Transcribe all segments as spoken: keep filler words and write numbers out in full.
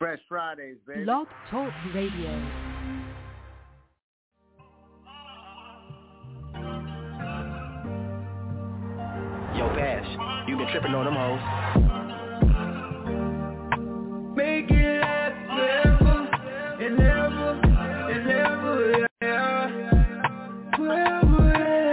Fresh Fridays, baby. Blog Talk Radio. Yo, Bash, you been tripping on them hoes. Make it last forever and ever and ever, yeah. Forever,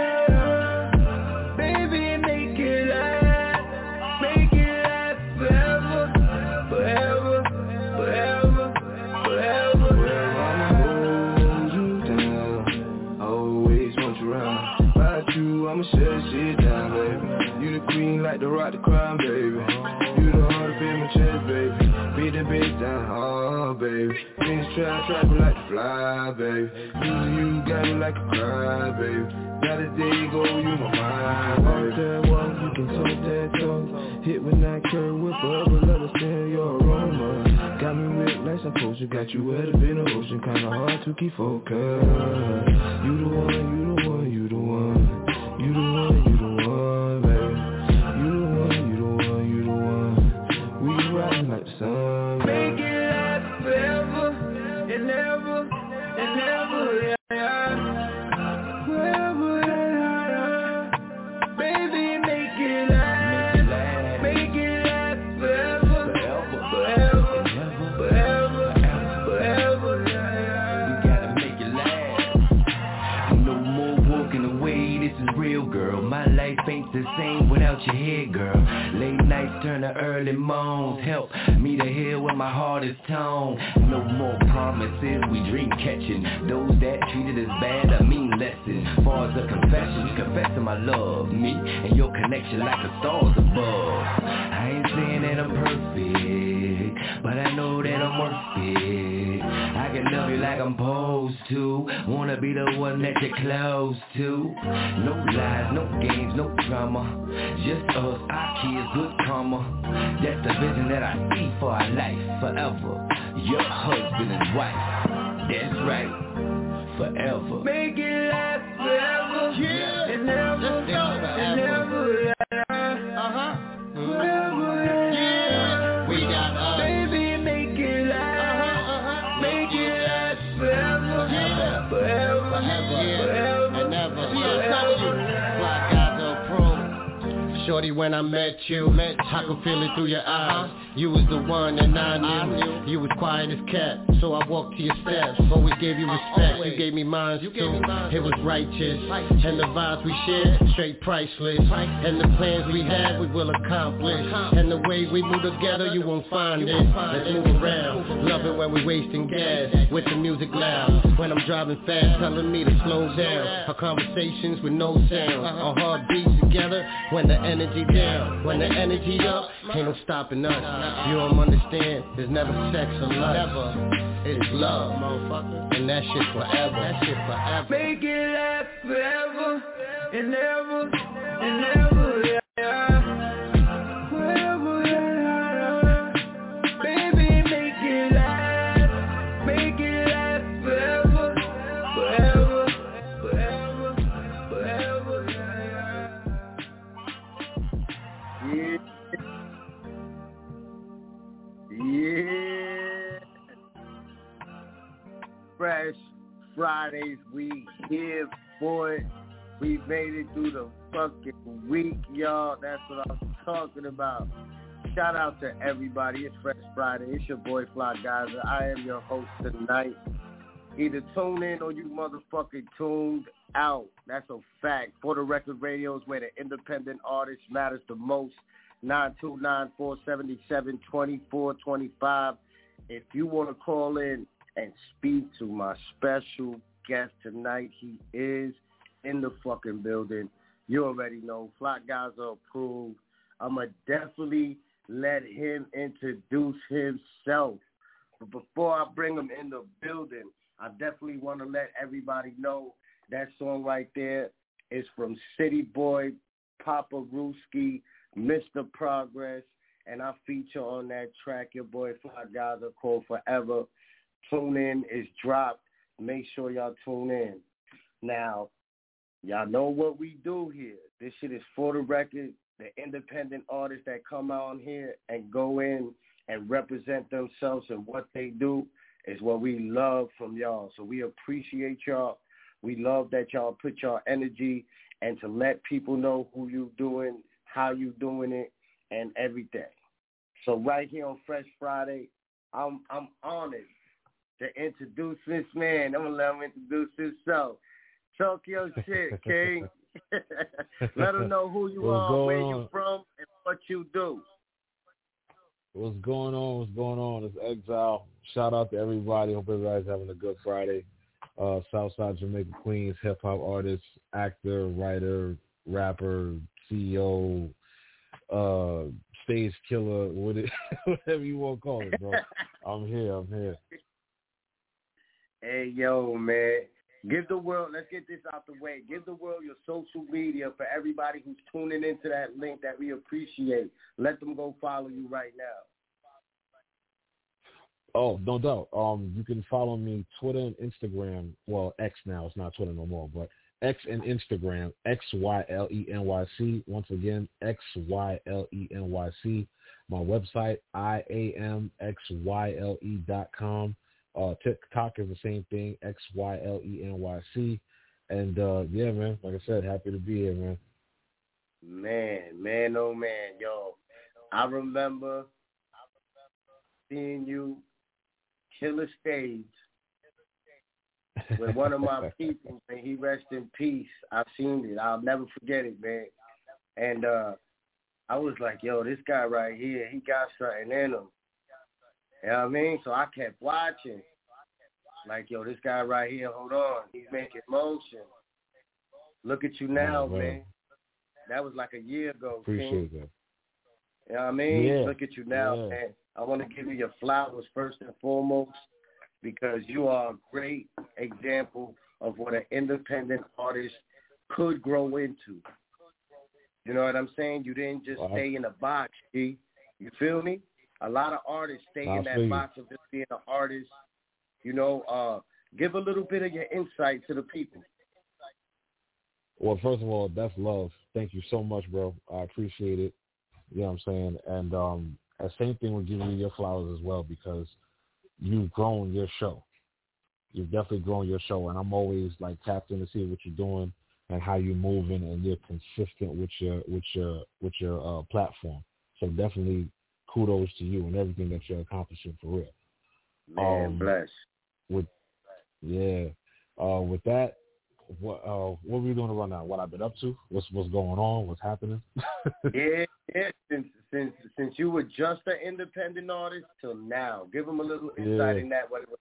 yeah. Baby, make it last, make it last forever, forever, forever, forever. Well, I'ma hold you down, always want you around. About you, I'ma shut shit down, baby. You the queen like the rock, the crown, baby. You the heart up in my chest, baby. Beat the bass down, oh, baby. Things try, try me like to fly, baby. Losing you got me like a cry, baby. Now the day go, you my mind, baby. Walk that walk, you can talk that talk. Hit when I curve, whip up, but let us smell your aroma. Got me wet like some potion, got you wet up in the ocean. Kinda hard to keep focused. You the one, you the one, you the one. You the one, you the one, baby. You the one, you the one, you the one. We riding like the sun, baby. Make it last forever and ever and ever, yeah. Forever, yeah. Baby, make it last, make it last forever, forever, forever, forever, yeah. We gotta make it last. No more walking away, this is real, girl. My life ain't the same without your here, girl. Late nights turn to early moans. Help me to hear where my heart is tone. No more promises, we dream catching. Those that treated us bad, I mean lesson. Far as a confession, confessing my love. Me and your connection like the stars above. I ain't saying that I'm perfect, but I know that I'm worth it. I can love you like I'm supposed to. Wanna be the one that you're close to. No lies, no games, no drama. Just us, our kids, good karma. That's the vision that I see for our life forever. Your husband and wife. That's right. Forever. Make it last forever, yeah. And ever, and ever, yeah. Uh-huh. Forever, yeah. We got us. Baby, make it last, uh-huh, uh-huh. Make it last forever, yeah. Forever, Forever, yeah. Forever, and ever. Forever. Fly guys approve. Shorty, when I met you, met you. I could feel it through your eyes. Uh-huh. You was the one and I knew. I knew. You was quiet as cat, so I walked to your steps. Always gave you respect. Uh, you gave me mine too. Me mine. It was righteous. righteous. And the vibes we shared, straight priceless. priceless. And the plans we had, we will accomplish. accomplish. And the way we move together, you won't find you it. Won't find Let's it. move around. Move Love it when we wasting gas with the music loud. When I'm driving fast, telling me to slow down. Our conversations with no sound. Uh-huh. Our heartbeats together when the energy down. When the energy up, ain't no stopping us. You don't understand, there's never sex or lust. Never. It is love, motherfucker. And that shit forever. That shit forever. Make it last forever and ever and ever, yeah. Forever, yeah. Baby, make it last, make it last forever, forever, forever, forever, yeah. Yeah. Fresh Fridays, we here, boy. We made it through the fucking week, y'all. That's what I'm talking about. Shout out to everybody. It's Fresh Friday. It's your boy Fly Geyser. I am your host tonight. Either tune in or you motherfucking tuned out. That's a fact. For the Record Radios, where the independent artist matters the most. nine two nine, four seven seven, two four two five. If you want to call in and speak to my special guest tonight, he is in the fucking building. You already know, Fly Geyser approved. I'm going to definitely let him introduce himself. But before I bring him in the building, I definitely want to let everybody know that song right there is from City Boy, Papa Ruski, Mister Progress, and I feature on that track your boy Fly Geyser called Forever. Tune in, it's dropped. Make sure y'all tune in. Now, y'all know what we do here. This shit is for the record. The independent artists that come out here and go in and represent themselves and what they do is what we love from y'all. So we appreciate y'all. We love that y'all put y'all energy and to let people know who you doing, how you doing it, and everything. So right here on Fresh Friday, I'm I'm honored to introduce this man. I'm gonna let him introduce himself. Talk your shit, King. Let them know who you What's are, where on? you from, and what you do. What's going on? What's going on? It's Exile. Shout out to everybody. Hope everybody's having a good Friday. Uh, Southside Jamaica, Queens, hip hop artist, actor, writer, rapper, C E O, uh, stage killer, whatever you want to call it, bro. I'm here. I'm here. Hey, yo, man. Give the world, let's get this out the way. Give the world your social media for everybody who's tuning into that link that we appreciate. Let them go follow you right now. Oh, no doubt. Um, you can follow me Twitter and Instagram. Well, X now. It's not Twitter no more, but X and Instagram, X Y L E N Y C. Once again, X Y L E N Y C. My website, I A M X Y L E dot com. Uh, TikTok is the same thing, X Y L E N Y C. And, uh, yeah, man, like I said, happy to be here, man. Man, man, oh, man, yo. I remember seeing you kill a stage with one of my people, and he rest in peace. I've seen it. I'll never forget it, man. And uh, I was like, yo, this guy right here, he got something in him. You know what I mean? So I kept watching. Like, yo, this guy right here, hold on. He's making motion. Look at you now, oh, man. That was like a year ago. Appreciate King. that. You know what I mean? Yeah. Look at you now, yeah. man. I want to give you your flowers first and foremost because you are a great example of what an independent artist could grow into. You know what I'm saying? You didn't just well, stay in a box, G. You feel me? A lot of artists stay I'll in that box of just being an artist. You know, uh, give a little bit of your insight to the people. Well, first of all, that's love. Thank you so much, bro. I appreciate it. You know what I'm saying? And um, the same thing with giving you your flowers as well because you've grown your show. You've definitely grown your show, and I'm always like tapped in to see what you're doing and how you're moving, and you're consistent with your with your with your uh, platform. So definitely kudos to you and everything that you're accomplishing for real. Man, um, bless. With yeah, uh, with that, what uh, what are we doing right now? What I've been up to? What's what's going on? What's happening? yeah, yeah. Since since since you were just an independent artist till now, give them a little insight yeah. in that. What?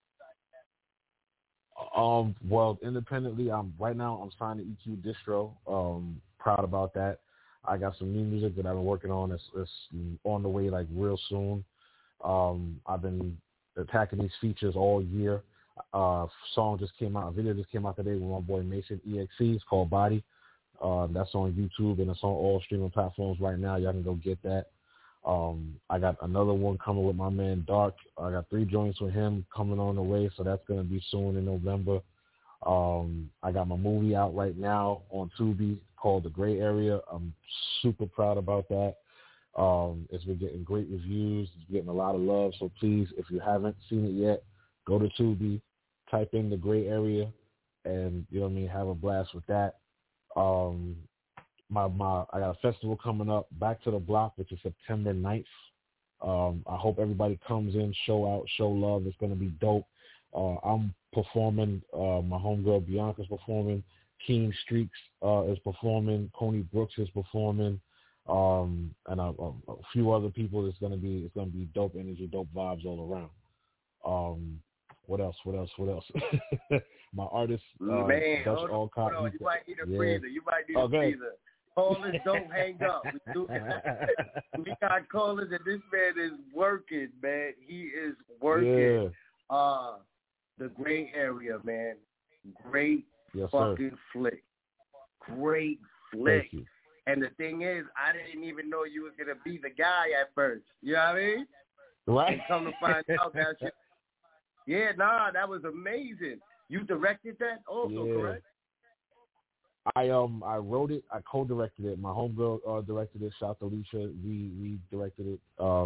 Um. Well, independently, I'm right now. I'm signed to E Q Distro. Um. Proud about that. I got some new music that I've been working on. It's, it's on the way, like real soon. Um. I've been attacking these features all year. Uh, song just came out, a video just came out today with my boy Mason E X E. It's called Body. Uh, that's on YouTube and it's on all streaming platforms right now. Y'all can go get that. Um, I got another one coming with my man Dark. I got three joints with him coming on the way, so that's gonna be soon in November. Um, I got my movie out right now on Tubi called The Gray Area. I'm super proud about that. Um, it's been getting great reviews. It's getting a lot of love. So please, if you haven't seen it yet, go to Tubi, type in The Gray Area, and you know what I mean, have a blast with that. Um, my my I got a festival coming up, Back to the Block, which is September ninth. Um, I hope everybody comes in, show out, show love. It's gonna be dope. Uh, I'm performing. Uh, my homegirl Bianca's performing. Keen Streaks uh, is performing. Coney Brooks is performing. Um, and a, a, a few other people. It's gonna be it's gonna be dope energy, dope vibes all around. Um, what else? What else? What else? My artist, uh, Man, Dutch hold on, Alcott. hold on. You might need a yeah. breather. You might need oh, a breather. Callers, don't hang up. We, do, we got callers, and this man is working, man. He is working. Yeah. Uh, the Gray Area, man. Great yes, fucking sir. flick. Great flick. Thank you. And the thing is, I didn't even know you was gonna be the guy at first. You know what I mean? Right. And come to find out that shit. Yeah, nah, that was amazing. You directed that also, yeah. correct? I um I wrote it. I co-directed it. My homegirl uh, directed it. Shout out to Alicia. We we directed it. Um,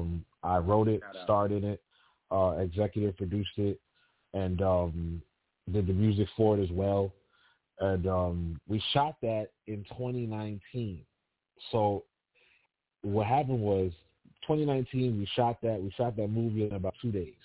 I wrote it, starred in it, uh, executive produced it, and um, did the music for it as well. And um, we shot that in twenty nineteen. So what happened was twenty nineteen, we shot that. We shot that movie in about two days.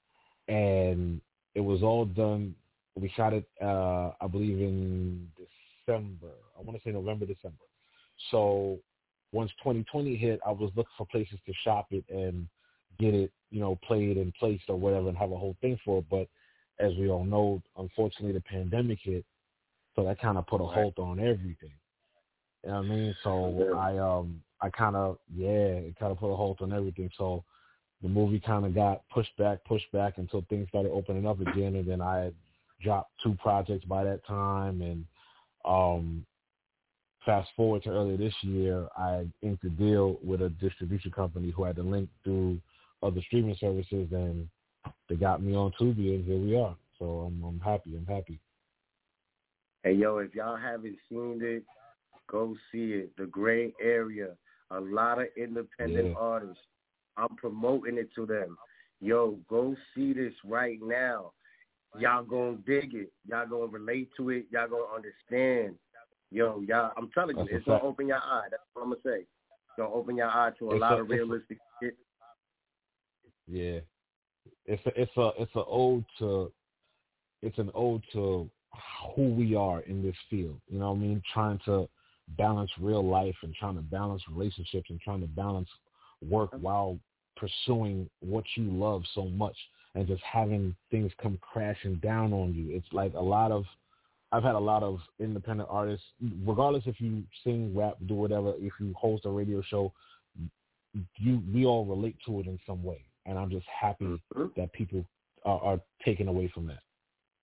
And it was all done. We shot it, uh, I believe, in December. I want to say November, December. So once twenty twenty hit, I was looking for places to shop it and get it, you know, played and placed or whatever and have a whole thing for it. But as we all know, unfortunately, the pandemic hit, so that kind of put a halt on everything. You know what I mean? So I, um, I kind of, yeah, it kind of put a halt on everything. So the movie kind of got pushed back, pushed back until things started opening up again. And then I had dropped two projects by that time. And um, fast forward to earlier this year, I inked a deal with a distribution company who had to link through other streaming services, and they got me on Tubi, and here we are. So I'm, I'm happy. I'm happy. Hey, yo, if y'all haven't seen it, go see it. The Gray Area, a lot of independent yeah. artists. I'm promoting it to them. Yo, go see this right now. Y'all gonna dig it. Y'all gonna relate to it. Y'all gonna understand. Yo, y'all, I'm telling you, That's it's gonna open your eye. That's what I'm gonna say. It's gonna open your eye to a it's lot a, of realistic a, shit. Yeah, it's a, it's a, it's a ode to, it's an ode to who we are in this field. You know what I mean? Trying to balance real life and trying to balance relationships and trying to balance work while pursuing what you love so much, and just having things come crashing down on you. It's like a lot of, I've had a lot of independent artists, regardless if you sing, rap, do whatever, if you host a radio show, you we all relate to it in some way. And I'm just happy mm-hmm. that people are, are taken away from that.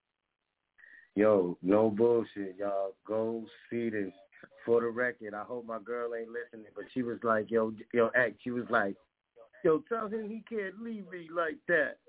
Yo, no bullshit, y'all. Go see this. For the record, I hope my girl ain't listening, but she was like, yo, yo, X, she was like, yo, tell him he can't leave me like that.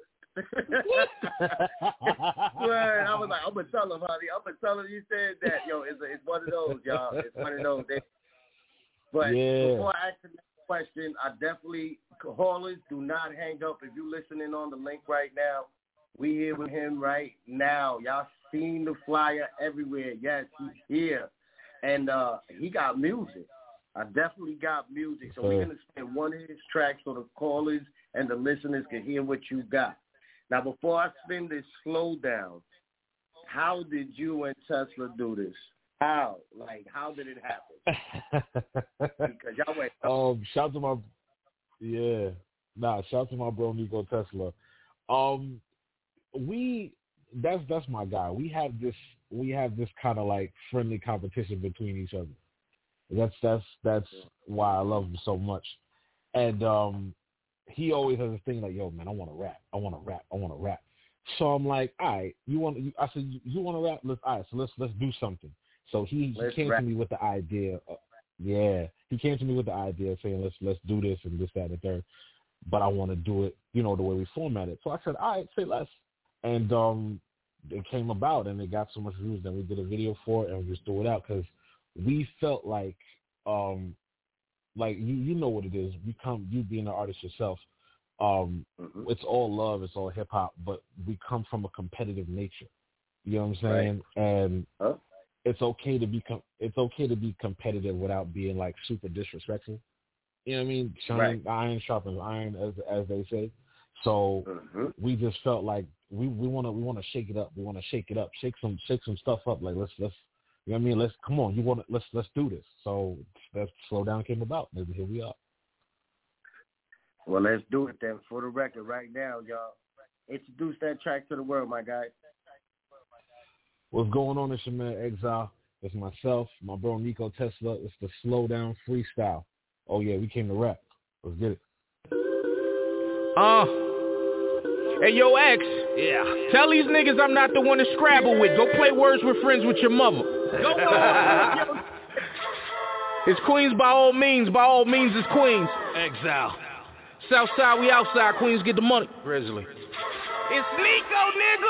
Well, I was like, I'm going to tell him, honey. I'm going to tell him you said that. Yo, it's, a, it's one of those, y'all. It's one of those. But yeah. before I ask the next question, I definitely, callers, do not hang up. If you're listening on the link right now, we here with him right now. Y'all seen the flyer everywhere. Yes, he's here. And uh, he got music. I definitely got music. So we're going to spin one of his tracks so the callers and the listeners can hear what you got. Now, before I spin this slow down, how did you and Tesla do this? How? Like, how did it happen? Because y'all went. Um, shout to my, yeah, nah, shout to my bro Nico Tesla. Um, we, that's that's my guy. We have this, we have this kind of like friendly competition between each other. That's that's that's why I love him so much. And um, he always has a thing like, yo, man, I want to rap. I want to rap. I want to rap. So I'm like, all right, you want? I said, you, you want to rap? Let's, all right, so let's let's do something. So he, he came rap. to me with the idea. Of, yeah, he came to me with the idea of saying, let's let's do this and this, that, and the third. But I want to do it, you know, the way we format it. So I said, all right, say less. And um, it came about, and it got so much views that we did a video for it, and we just threw it out because we felt like, um, like you, you know what it is. We come, you being an artist yourself, um, mm-hmm. it's all love, it's all hip hop, but we come from a competitive nature. You know what I'm saying? Right. And huh? it's okay to be, com- it's okay to be competitive without being like super disrespectful. You know what I mean? Shine, right. Iron sharpens iron, as as they say. So mm-hmm. we just felt like we we want to we want to shake it up. We want to shake it up, shake some shake some stuff up. Like let's let's. You know what I mean? Let's come on. You want to let's let's do this. So that Slow Down came about. Maybe here we are. Well, let's do it then. For the record, right now, y'all, introduce that track to the world, my guy. What's going on? It's your man Exile. It's myself, my bro Nico Tesla. It's the Slow Down freestyle. Oh yeah, we came to rap. Let's get it. Uh. Hey, yo, X. Yeah. Tell these niggas I'm not the one to scrabble with. Go play Words with Friends with your mother. Go on. It's Queens by all means. By all means, it's Queens. Exile. Southside, we outside. Queens get the money. Grizzly. It's Nico, nigga.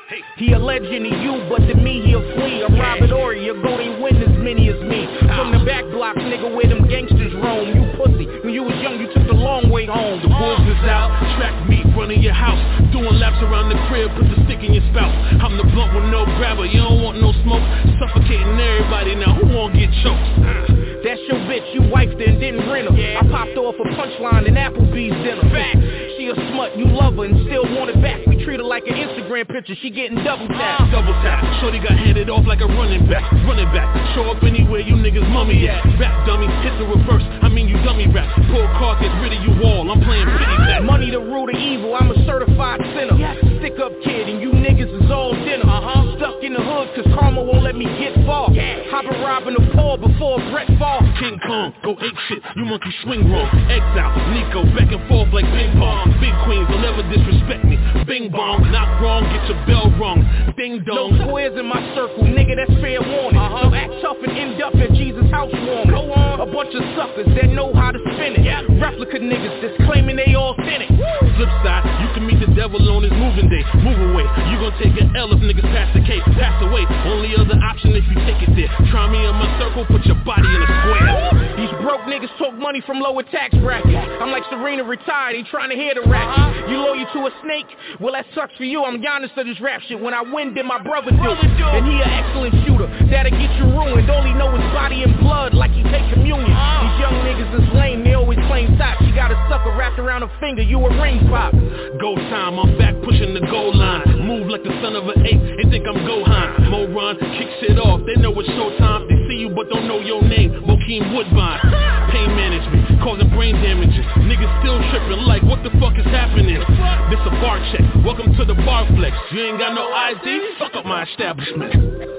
He a legend to you, but to me he a flea. I'm Robert Ory, your goal ain't win as many as me. From the back block, nigga, where them gangsters roam. You pussy, when you was young, you took the long way home. The wolves is out, track meet, running your house, doing laps around the crib, put the stick in your spout. I'm the blunt with no grabber, you don't want no smoke, suffocating everybody now, who won't get choked? That's your bitch, you wifed her and didn't rent her. I popped off a punchline in Applebee's dinner. Fact, she a smut, you love her and still want it back. We treat her like an Instagram picture, she getting double tap. Double tap, shorty got handed off like a running back. Running back, show up anywhere you niggas mummy at. Rap dummy, hit the reverse, I mean you dummy rap. Pull car, get rid of you all, I'm playing pity back. Money the root of evil, I'm a certified sinner. Stick up kid and you niggas is all dinner. Uh-huh. Stuck in the hood cause karma won't let me get far. Hoppin' robbing the poor before Brett Fall. King Kong, go ape shit, you monkey swing wrong. Exile, Nico, back and forth like ping pong. Big queens don't ever disrespect me. Bing bong, not wrong, get your bell wrong. Ding dong. No squares in my circle, nigga, that's fair warning. Uh-huh. So act tough and end up at Jesus' house warming. Go on. A bunch of suckers that know how to spin it. Yeah. Replica niggas that's claiming they all thin it. Flip side, you can meet the devil on his moving day. Move away, you gon' take an L if niggas pass the case. Pass away, only other option if you take it there. Try me in my circle, put your body in a square. These broke niggas took money from lower tax brackets. I'm like Serena retired, ain't trying to hear the ratchet. You loyal to a snake? Well that sucks for you, I'm Giannis of this rap shit. When I win, then my brother do. And he an excellent shooter, that'll get you ruined. All he know is body and blood like he take communion. These young niggas is lame, they always claim top. She got a sucker wrapped around her finger, you a ring pop. Go time, I'm back pushing the goal line. Move like the son of an ape, they think I'm Gohan. Moron, kick shit off, they know it's showtime. They see you but don't know your name, Bokeem Woodbine. Pain management, causing brain damages. Niggas still tripping like what the fuck is happening? This a bar check, welcome to the bar flex. You ain't got no I D, fuck up my establishment.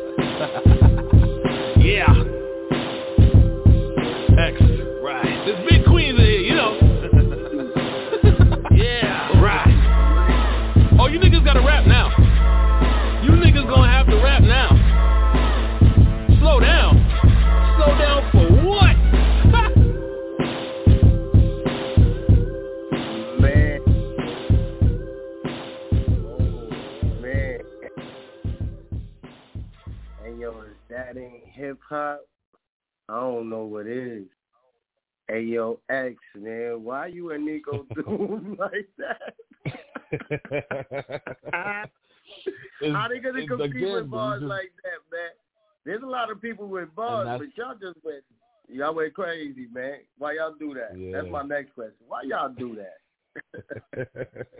Yeah. X, right. There's big queens in here, you know. Yeah, right. Oh, you niggas gotta rap now. You niggas gonna have to rap now. Slow down. Slow down for what? Man. Oh, man. Hey, yo, if that ain't hip-hop, I don't know what is. Hey, yo, X, man, why you and Nico doing like that? How they gonna compete again, with bars just, like that, man? There's a lot of people with bars, but y'all just went, y'all went crazy, man. Why y'all do that? Yeah. That's my next question. Why y'all do that?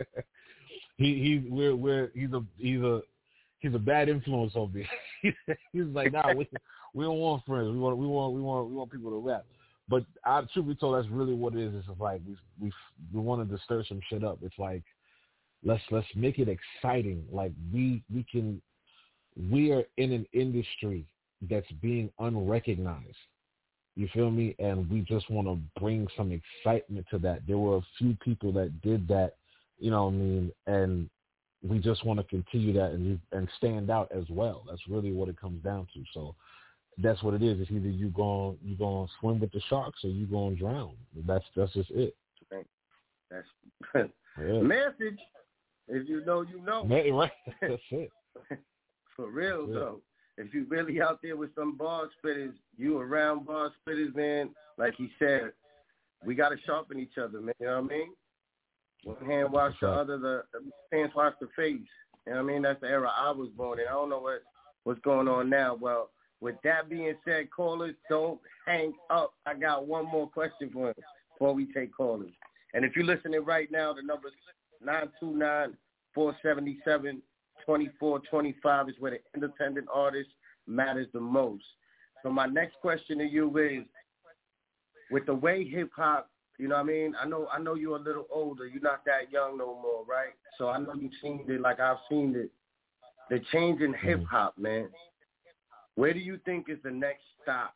he he's we're we're he's a he's a he's a bad influence on me. He's like, nah, we we don't want friends. We want we want we want we want people to rap. But I, truth be told, that's really what it is. It's like we we we wanted to stir some shit up. It's like let's let's make it exciting. Like we we can we are in an industry that's being unrecognized. You feel me? And we just want to bring some excitement to that. There were a few people that did that, you know what I mean? And we just want to continue that and and stand out as well. That's really what it comes down to. So that's what it is. It's either you going you going to swim with the sharks or you going to drown. That's that's just it. That's yeah. Message. If you know, you know. Right. That's it. For real yeah. though. If you really out there with some bar spitters, you around bar spitters, man, like he said, we got to sharpen each other, man. You know what I mean? One hand wash the other, the hands wash the face. You know what I mean? That's the era I was born in. I don't know what, what's going on now. Well, with that being said, callers, don't hang up. I got one more question for us before we take callers. And if you're listening right now, the number is nine two nine, four seven seven, two four two five is where the independent artist matters the most. So my next question to you is, with the way hip-hop, you know what I mean? I know I know you're a little older. You're not that young no more, right? So I know you've seen it like I've seen it. The change in hip-hop, man. Where do you think is the next stop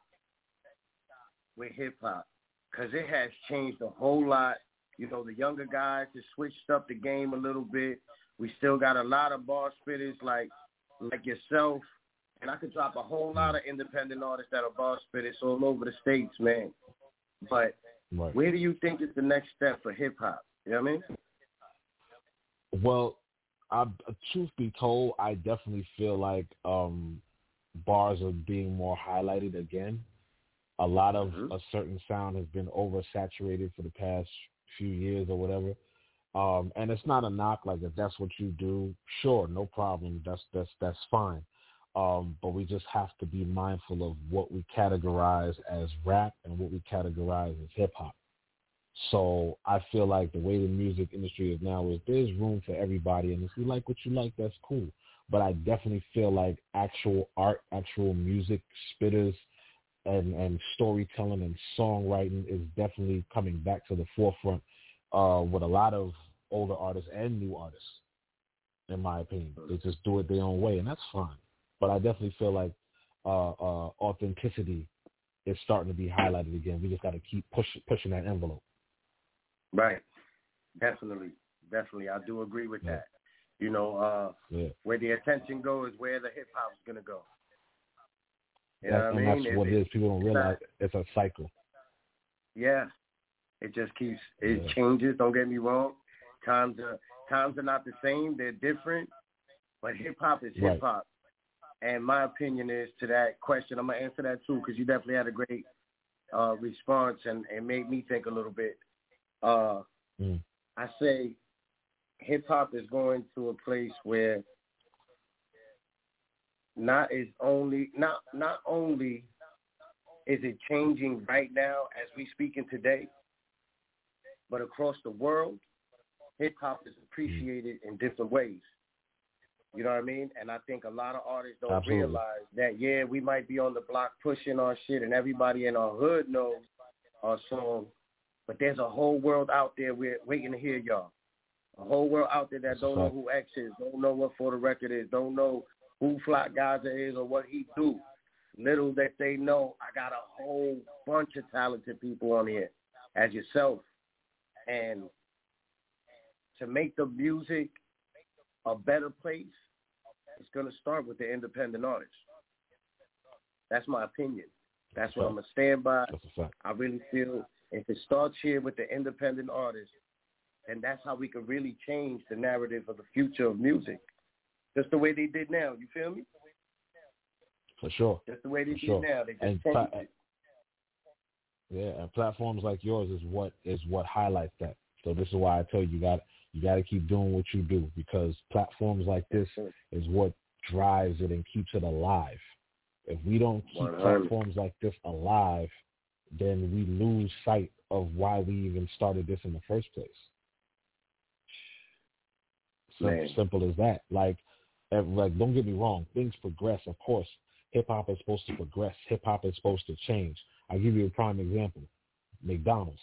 with hip-hop? Because it has changed a whole lot. You know, the younger guys have switched up the game a little bit. We still got a lot of bar spitters like like yourself. And I could drop a whole lot of independent artists that are bar spitters all over the states, man. But right. Where do you think is the next step for hip-hop? You know what I mean? Well, I, truth be told, I definitely feel like um, bars are being more highlighted again. A lot of mm-hmm. a certain sound has been oversaturated for the past few years or whatever. Um, and it's not a knock. Like if that's what you do, sure, no problem. That's that's that's fine. Um, but we just have to be mindful of what we categorize as rap and what we categorize as hip hop. So I feel like the way the music industry is now is there's room for everybody, and if you like what you like, that's cool. But I definitely feel like actual art, actual music, spitters, and, and storytelling and songwriting is definitely coming back to the forefront uh, with a lot of older artists and new artists, in my opinion. They just do it their own way, and that's fine. But I definitely feel like uh, uh, authenticity is starting to be highlighted again. We just got to keep push, pushing that envelope. Right. Definitely. Definitely. I do agree with yeah. that. You know, uh, yeah. where the attention goes is where the hip-hop's going to go. You that, know what and I mean? that's what it, it is. People don't realize it's a cycle. Yeah. It just keeps, it yeah. changes. Don't get me wrong. Times are, times are not the same. They're different. But hip-hop is hip-hop. Right. And my opinion is to that question, I'm going to answer that too, because you definitely had a great uh, response and, and made me think a little bit. Uh, mm. I say hip-hop is going to a place where not is only not not only is it changing right now as we speaking today, but across the world, hip-hop is appreciated in different ways. You know what I mean? And I think a lot of artists don't Absolutely. realize that, yeah, we might be on the block pushing our shit and everybody in our hood knows our song, but there's a whole world out there we're waiting to hear y'all. A whole world out there that That's don't know who X is, don't know what For the Record is, don't know who Fly Gaza is or what he do. Little that they know, I got a whole bunch of talented people on here as yourself. And to make the music a better place, it's going to start with the independent artists. That's my opinion. That's what I'm going to stand by. I really feel if it starts here with the independent artists, and that's how we can really change the narrative of the future of music. Just the way they did now. You feel me? For sure. Just the way they For did sure. now. They just and changed pla- it. Yeah, and platforms like yours is what is what highlights that. So this is why I tell you, you got you got to keep doing what you do, because platforms like this is what drives it and keeps it alive. If we don't keep one hundred platforms like this alive, then we lose sight of why we even started this in the first place. Simple, simple as that. Like, like, don't get me wrong. Things progress, of course. Hip hop is supposed to progress. Hip hop is supposed to change. I'll give you a prime example. McDonald's.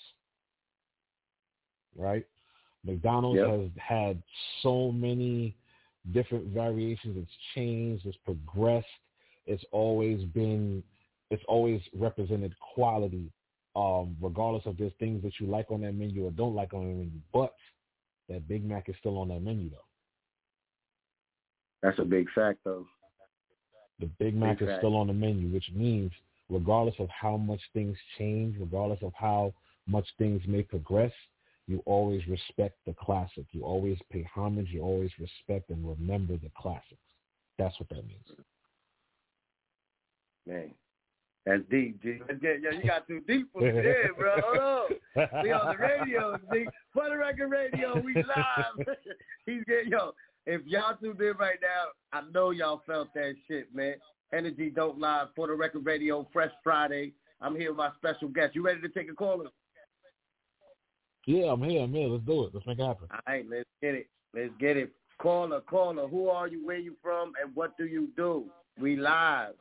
Right? McDonald's yep. has had so many different variations. It's changed. It's progressed. It's always been, it's always represented quality, um, regardless of there's things that you like on that menu or don't like on that menu. But that Big Mac is still on that menu, though. That's a big fact, though. The Big Mac big is fact. still on the menu, which means regardless of how much things change, regardless of how much things may progress, you always respect the classic. You always pay homage. You always respect and remember the classics. That's what that means. Man, that's deep, G. Yeah, you got too deep for me there, bro. Hold on. We on the radio, G. For the Record Radio, we live. He's getting, yo, if y'all tuned in right now, I know y'all felt that shit, man. Energy Dope Live, For the Record Radio, Fresh Friday. I'm here with my special guest. You ready to take a caller? Yeah, I'm here. I'm here. Let's do it. Let's make it happen. All right, let's get it. Let's get it. Caller, caller, who are you, where you from, and what do you do? We live.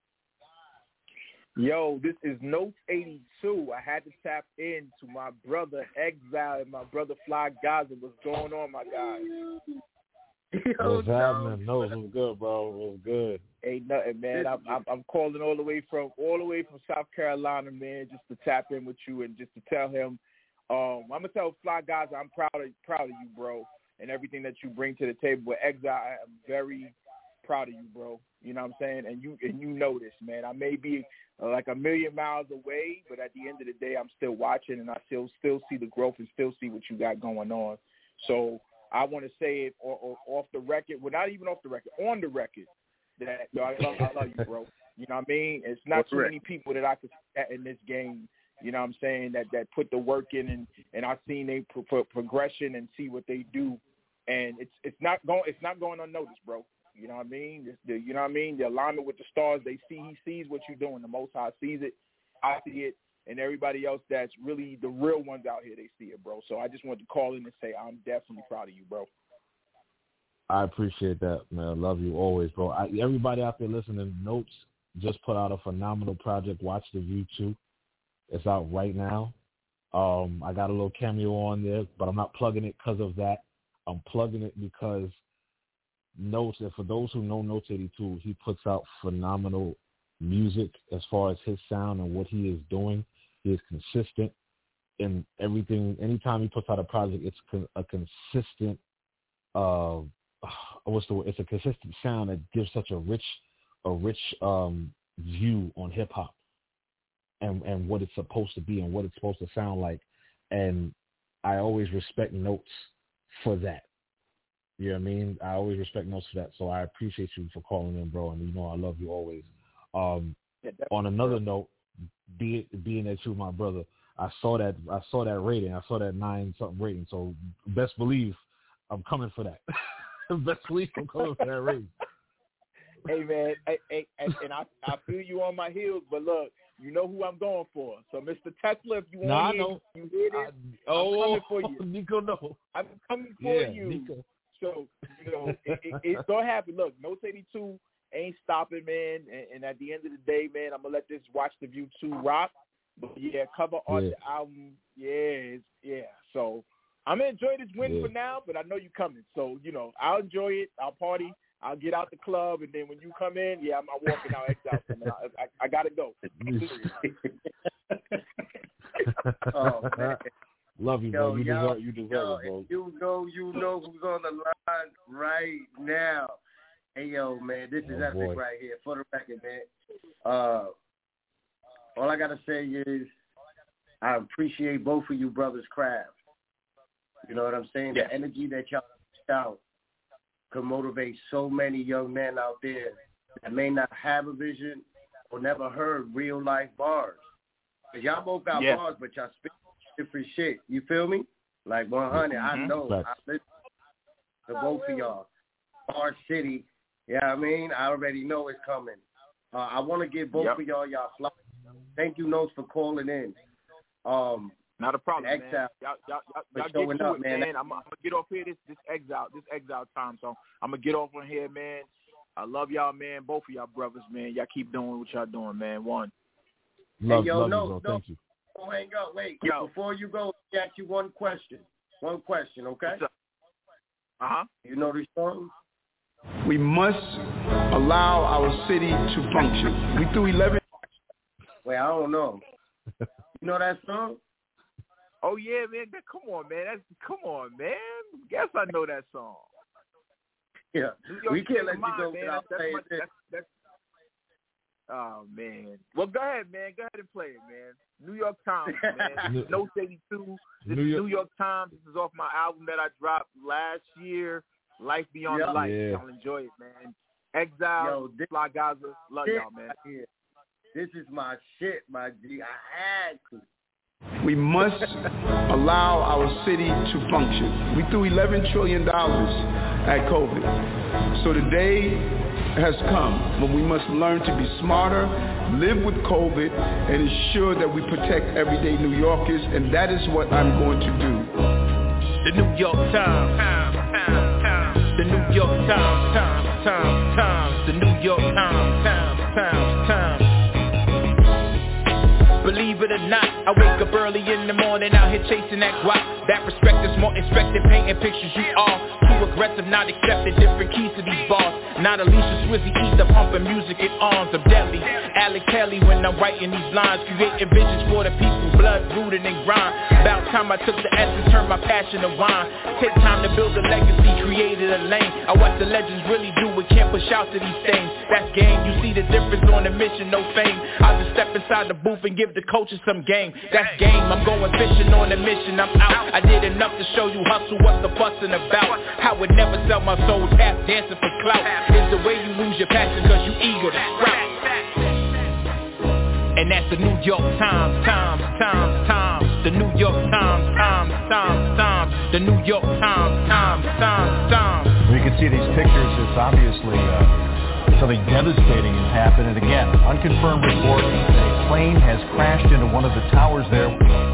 Yo, this is Notes eighty-two. I had to tap in to my brother Exile and my brother Fly Gaza. What's going on, my guys? Yo, What's happening? No, it was good, bro. It was good. Ain't nothing, man. I'm, I'm I'm calling all the way from all the way from South Carolina, man, just to tap in with you and just to tell him. Um, I'm gonna tell Fly Gaza I'm proud of proud of you, bro, and everything that you bring to the table. With Exile, I am very proud of you, bro. You know what I'm saying? And you and you know this, man. I may be uh, like a million miles away, but at the end of the day, I'm still watching, and I still still see the growth and still see what you got going on. So I want to say it or, or off the record. Well, not even off the record, on the record. That yo, I love, I love you, bro. You know what I mean? It's not That's too right. many people that I could see in this game. You know what I'm saying? That that put the work in, and, and I've seen they pro- pro- progression and see what they do, and it's it's not going it's not going unnoticed, bro. You know what I mean? It's the, you know what I mean? The alignment with the stars, they see, he sees what you're doing. The Most High sees it, I see it, and everybody else that's really the real ones out here, they see it, bro. So I just wanted to call in and say I'm definitely proud of you, bro. I appreciate that, man. I love you always, bro. I, everybody out there listening, Notes just put out a phenomenal project. Watch the View two. It's out right now. Um, I got a little cameo on there, but I'm not plugging it because of that. I'm plugging it because Notes, and for those who know Notes eighty-two, he puts out phenomenal music as far as his sound and what he is doing. He is consistent in everything. Anytime he puts out a project, it's con- a consistent, uh, what's the word? It's a consistent sound that gives such a rich, a rich um, view on hip hop and and what it's supposed to be and what it's supposed to sound like. And I always respect Notes for that. You know what I mean? I always respect Notes for that. So I appreciate you for calling in, bro. And you know I love you always. Um, Yeah, on another note, be, being that you're my brother, I saw that I saw that rating. I saw that nine something rating. So best believe I'm coming for that. Best believe I'm coming for that rating. Hey man, hey, hey, and, and I, I feel you on my heels, but look, you know who I'm going for. So Mister Tesla, if you want nah, to, know. you hear this, I, oh, I'm coming for you. Nico, no. I'm coming for yeah, you. Nico. So, you know, it, it, it's going to happen. Look, Notes eighty-two ain't stopping, man. And, and at the end of the day, man, I'm going to let this Watch the View two rock. But, yeah, cover art, Yeah. the album, yeah, it's, yeah. So, I'm going to enjoy this win Yeah. for now, but I know you're coming. So, you know, I'll enjoy it. I'll party. I'll get out the club. And then when you come in, yeah, I'm, I'm walking out exile. I, I, I got to go. Oh, man. Love you, Yo, bro. You yo, deserve, you deserve yo, it, bro. You know, you know who's on the line right now. Hey, yo, man, this is Oh, epic boy. right here. For the record, man. Uh, all I got to say is I appreciate both of you brothers' craft. You know what I'm saying? Yeah. The energy that y'all put out can motivate so many young men out there that may not have a vision or never heard real-life bars. 'Cause y'all both got Yeah. bars, but y'all spit different shit. You feel me? Like one hundred, Mm-hmm. I know. Facts. I listen to both of y'all. Bar City, yeah, I mean, I already know it's coming. Uh, I want to give both Yep. of y'all y'all flowers. Thank you, Notes, for calling in. Um, Not a problem, man. Exile. Y'all, y'all, y'all, For y'all showing get to up, it, man. man. I'm, I'm gonna get off here this this exile this exile time. So I'm gonna get off on here, man. I love y'all, man. Both of y'all brothers, man. Y'all keep doing what y'all doing, man. One. Love, yo, love no, you, bro. no. Thank you. Oh, hang up. Wait. Yo. Before you go, let me ask you one question. One question, okay? Uh huh. You know this song? We must allow our city to function. We threw eleven. Wait, I don't know. You know that song? Oh yeah, man. That, come on, man. That's come on, man. Guess I know that song. Yeah. New York We can't State let of you Mind, go man. without That's, saying that's, this. that's, that's, oh man. Well, go ahead, man. Go ahead and play it, man. New York Times, man. New- Notes eighty-two. This New is York- New York Times. This is off my album that I dropped last year, Life Beyond Yeah. Life. Yeah. Y'all enjoy it, man. Exile, Yo, this Fly Gaza. Love shit y'all, man. right here. This is my shit, my G. I had to. We must allow our city to function. We threw eleven trillion dollars at COVID. So the day has come when we must learn to be smarter, live with COVID, and ensure that we protect everyday New Yorkers, and that is what I'm going to do. The New York Times, Times, Times, Times. The New York Times, Times, Times, Times. The New York Times, Times, Times, Times. Believe it or not, I wake up early in the morning out here chasing that guap. That perspective's more inspected, painting pictures you are too aggressive, not accepted, different keys to these bars. Not Alicia Swizzy, Ether, pumping music in arms of deadly. Alec Kelly when I'm writing these lines, creating visions for the people, blood rooted in grind. About time I took the essence, turned my passion to wine. Take time to build a legacy, created a lane. I watch the legends really do it, can't push out to these things. that's game. You see the difference on the mission, no fame. I just step inside the booth and give the coaches some game. That's game, I'm going fishing on a mission, I'm out. I did enough to show you hustle, what's the bustin' about. I would never sell my soul, tap dancing for clout. It's the way you lose your passion cause you eager to sprout. And that's the New York Times, Times, Times, Times. The New York Times, Times, Times, Times. The New York Times, Times, Times, Times. We can see these pictures, it's obviously uh, something devastating has happened. And again, unconfirmed report, a plane has crashed into one of the towers there.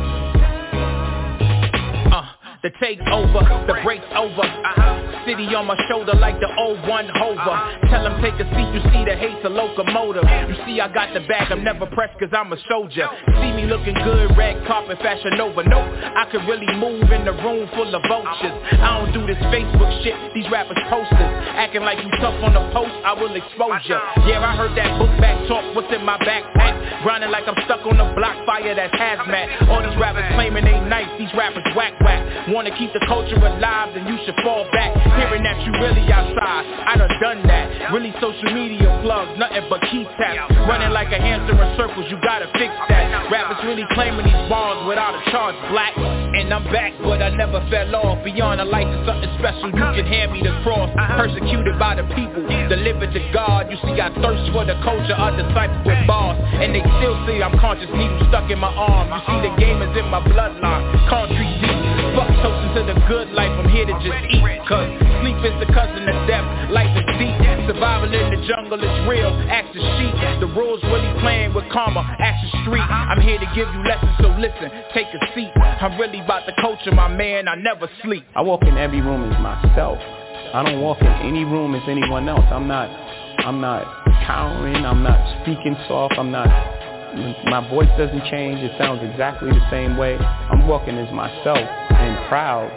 Uh, the take's over, the break's over. Uh-huh. City on my shoulder like the oh one Hover. Tell them take a seat, you see the hate's a locomotive. You see I got the bag, I'm never pressed cause I'm a soldier. See me looking good, red carpet, fashion over. Nope, I could really move in the room full of vultures. I don't do this Facebook shit, these rappers posters. Acting like you tough on the post, I will expose ya. Yeah, I heard that book back talk, what's in my backpack. Grinding like I'm stuck on the block, fire that's hazmat. All these rappers claiming they nice, these rappers whack whack. Wanna keep the culture alive, then you should fall back. Hearing that you really outside, I done done that. Really social media plugs, nothing but key taps. Running like a hamster in circles, you gotta fix that. Rappers really claiming these bars without a charge, black. And I'm back, but I never fell off. Beyond a life is something special, you can hand me the cross. Persecuted by the people, delivered to God. You see I thirst for the culture, a disciple with bars. And they still see I'm conscious, needle stuck in my arm. You see the game is in my bloodline, country deep. Fuck toasting to the good life, I'm here to just eat. Cause sleep is the cousin of death, life is deep. Survival in the jungle is real, ask the sheep. The rules really playing with karma, ask the street. I'm here to give you lessons, so listen, take a seat. I'm really about the culture, my man, I never sleep. I walk in every room as myself. I don't walk in any room as anyone else. I'm not, I'm not cowering, I'm not speaking soft, I'm not, my voice doesn't change, it sounds exactly the same way. I'm walking as myself and proud.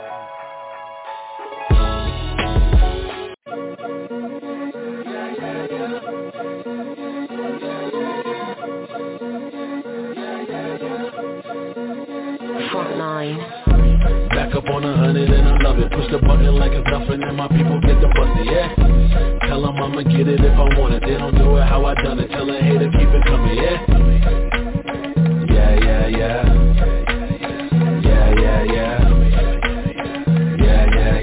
Back up on a hundred and I love it. Push the button like it's nothing and my people get the busty, yeah. Tell them I'ma get it if I want it. They don't do it how I done it. Tell a hater keep it coming, yeah. Yeah, yeah, yeah. Yeah, yeah, yeah. Yeah, yeah,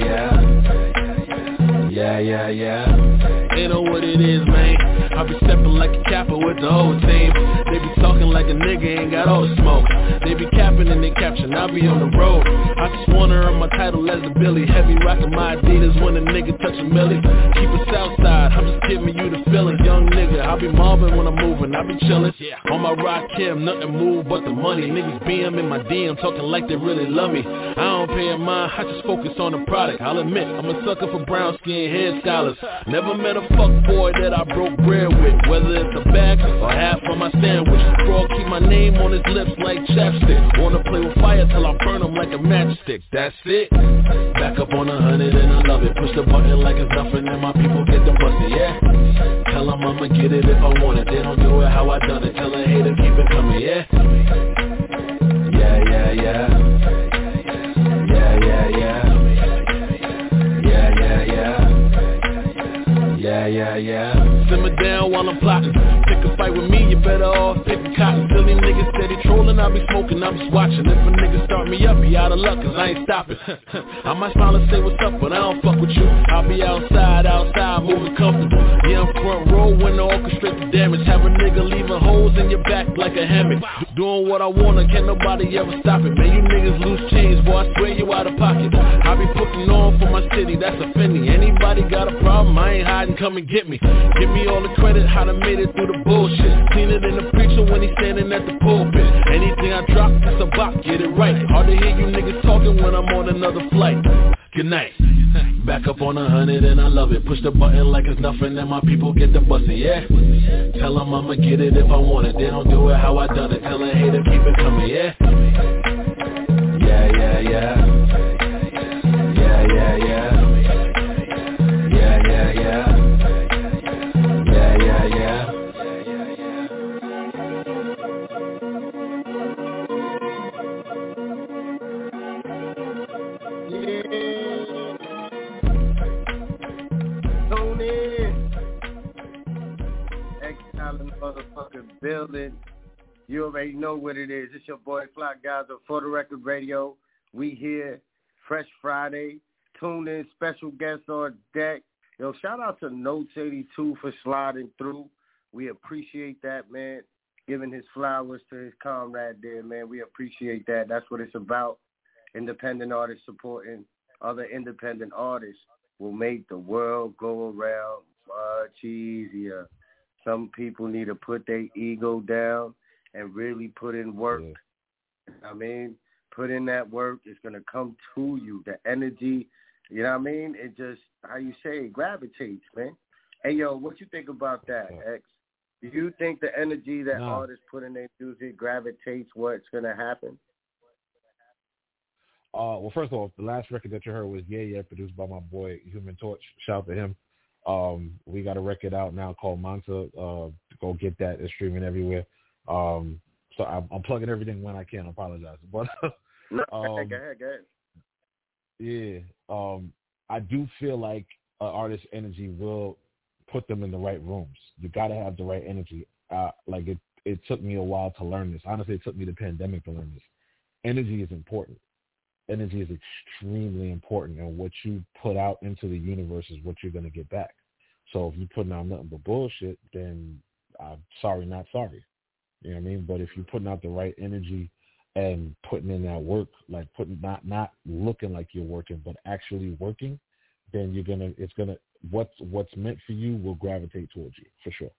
yeah. Yeah, yeah, yeah. They know what it is, man. I be stepping like a capper with the whole team. They be talking like a nigga ain't got all the smoke. They be capping and they caption, I be on the road. I just wanna earn my title as a Billy. Heavy rockin' my Adidas when a nigga touch a milli. Keep it Southside, I'm just giving you the feeling. Young nigga, I be mobbing when I'm moving, I be chillin'. On my rock Kim, nothing move but the money. Niggas B M in my D M talking like they really love me. I don't pay a mind, I just focus on the product. I'll admit, I'm a sucker for brown skin hair scholars. Never met a fuck boy that I broke bread with. Whether it's a bag or half of my sandwich. Bro, keep my name on his lips like chapstick. Wanna play with fire till I burn him like a matchstick. That's it. Back up on a hundred and I love it. Push the button like it's nothing and my people get the busty, yeah. Tell them I'ma get it if I want it. They don't do it how I done it. Tell a hater keep it coming, yeah. Yeah, yeah, yeah. Yeah, yeah, yeah. Yeah, yeah, yeah. Yeah, yeah, yeah. Simmer down while I'm plotting. Pick a fight with me, you better off picking cotton. Silly niggas steady trolling, I be smoking, I'm just watching. If a nigga start me up, he out of luck, cause I ain't stopping. I might smile and say what's up, but I don't fuck with you. I'll be outside, outside, moving comfortable. Yeah, I'm front row when the orchestrate the damage. Have a nigga leaving holes in your back like a hammock. Doing what I wanna, can't nobody ever stop it. Man, you niggas lose change, boy, I swear you out of pocket. I be putting on for my city, that's offending. Anybody got a problem, I ain't hiding, come and get me. Give me all the credit, how to made it through the bullshit. Cleaner than the preacher when he's standing at the pulpit. Anything I drop, it's a bop, get it right. Hard to hear you niggas talking when I'm on another flight. Good night. Back up on a hundred and I love it. Push the button like it's nothing and my people get the bustin', yeah. Tell them I'ma get it if I want it. They don't do it how I done it. Tell a hater keep it coming, yeah. Yeah, yeah, yeah. Yeah, yeah, yeah. Yeah, yeah, yeah. Yeah, yeah, yeah. motherfucking building. You already know what it is. It's your boy Fly Gaza for the Record Radio. We here, Fresh Friday. Tune in, special guests on deck. Yo, shout out to Notes eighty-two for sliding through. We appreciate that, man. Giving his flowers to his comrade there, man. We appreciate that. That's what it's about. Independent artists supporting other independent artists will make the world go around much easier. Some people need to put their ego down and really put in work. Yeah. I mean, put in that work. It's going to come to you. The energy, you know what I mean? It just, how you say it, gravitates, man. Hey, yo, what you think about that, X? Do you think the energy that no. artists put in their music gravitates what's going to happen? Uh, well, first of all, the last record that you heard was Yeah Yeah, produced by my boy Human Torch. Shout out to him. Um, we got a record out now called Manta. Uh, go get that. It's streaming everywhere. Um, so I'm, I'm plugging everything when I can. I apologize. But no, um, go ahead, go ahead. Yeah. Um, I do feel like an artist's energy will put them in the right rooms. You got to have the right energy. Uh, like it, it took me a while to learn this. Honestly, it took me the pandemic to learn this. Energy is important. Energy is extremely important, and what you put out into the universe is what you're going to get back. So if you're putting out nothing but bullshit, then I'm sorry, not sorry. You know what I mean? But if you're putting out the right energy and putting in that work, like putting not not looking like you're working, but actually working, then you're gonna it's gonna what's what's meant for you will gravitate towards you for sure.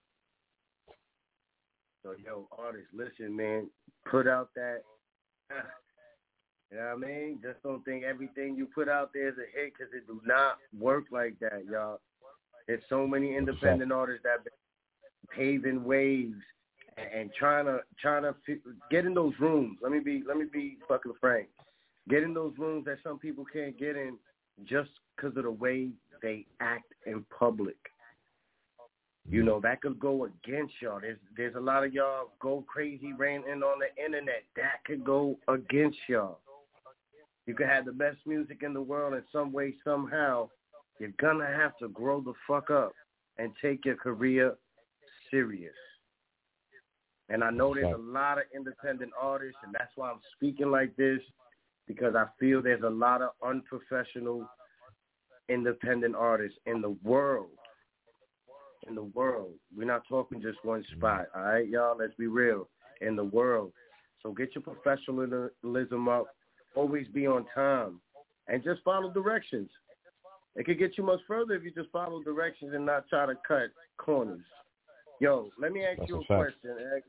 So yo, artists, listen, man, put out that. You know what I mean? Just don't think everything you put out there is a hit, because it do not work like that, y'all. There's so many independent artists that been paving waves and, and trying to trying to fit, get in those rooms. Let me be let me be fucking frank. Get in those rooms that some people can't get in just because of the way they act in public. You know, that could go against y'all. There's there's a lot of y'all go crazy ranting on the internet. That could go against y'all. You can have the best music in the world in some way, somehow. You're going to have to grow the fuck up and take your career serious. And I know there's a lot of independent artists, and that's why I'm speaking like this, because I feel there's a lot of unprofessional independent artists in the world. In the world. We're not talking just one spot, all right, y'all? Let's be real. In the world. So get your professionalism up. Always be on time, and just follow directions. It could get you much further if you just follow directions and not try to cut corners. Yo, let me ask That's you a, a question, X.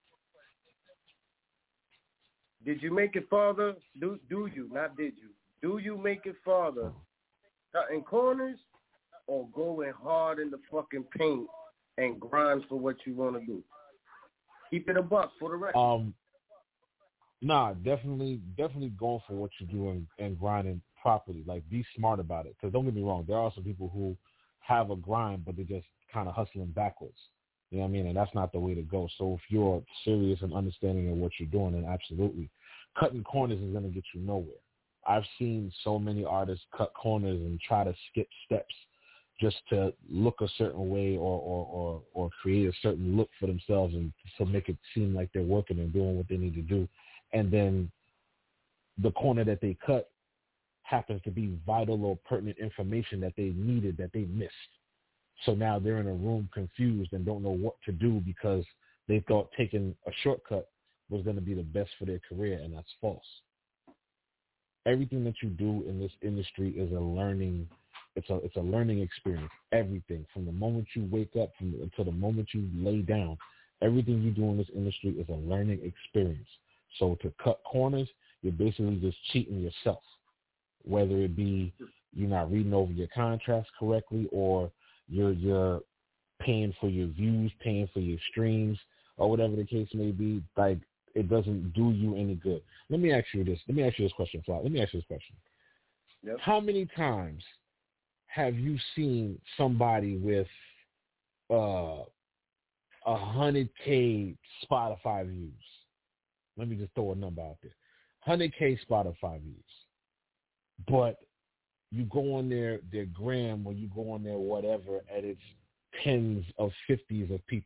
Did you make it farther? Do do you, not did you? Do you make it farther cutting corners or going hard in the fucking paint and grind for what you want to do? Keep it a buck for the record. Um. Nah, definitely, definitely going for what you do and, and grinding properly. Like, be smart about it. Because don't get me wrong, there are some people who have a grind, but they're just kind of hustling backwards. You know what I mean? And that's not the way to go. So if you're serious and understanding of what you're doing, then absolutely. Cutting corners is going to get you nowhere. I've seen so many artists cut corners and try to skip steps just to look a certain way or, or, or, or create a certain look for themselves and to make it seem like they're working and doing what they need to do. And then the corner that they cut happens to be vital or pertinent information that they needed that they missed. So now they're in a room confused and don't know what to do because they thought taking a shortcut was going to be the best for their career, and that's false. Everything that you do in this industry is a learning it's a it's a learning experience. Everything from the moment you wake up from the, until the moment you lay down, everything you do in this industry is a learning experience. So to cut corners, you're basically just cheating yourself, whether it be you're not reading over your contracts correctly or you're you're paying for your views, paying for your streams, or whatever the case may be. Like, it doesn't do you any good. Let me ask you this. Let me ask you this question, Fly. Let me ask you this question. Yep. How many times have you seen somebody with uh, one hundred K Spotify views? Let me just throw a number out there. one hundred K Spotify views. But you go on their, their gram or you go on their whatever, and it's tens of fifties of people.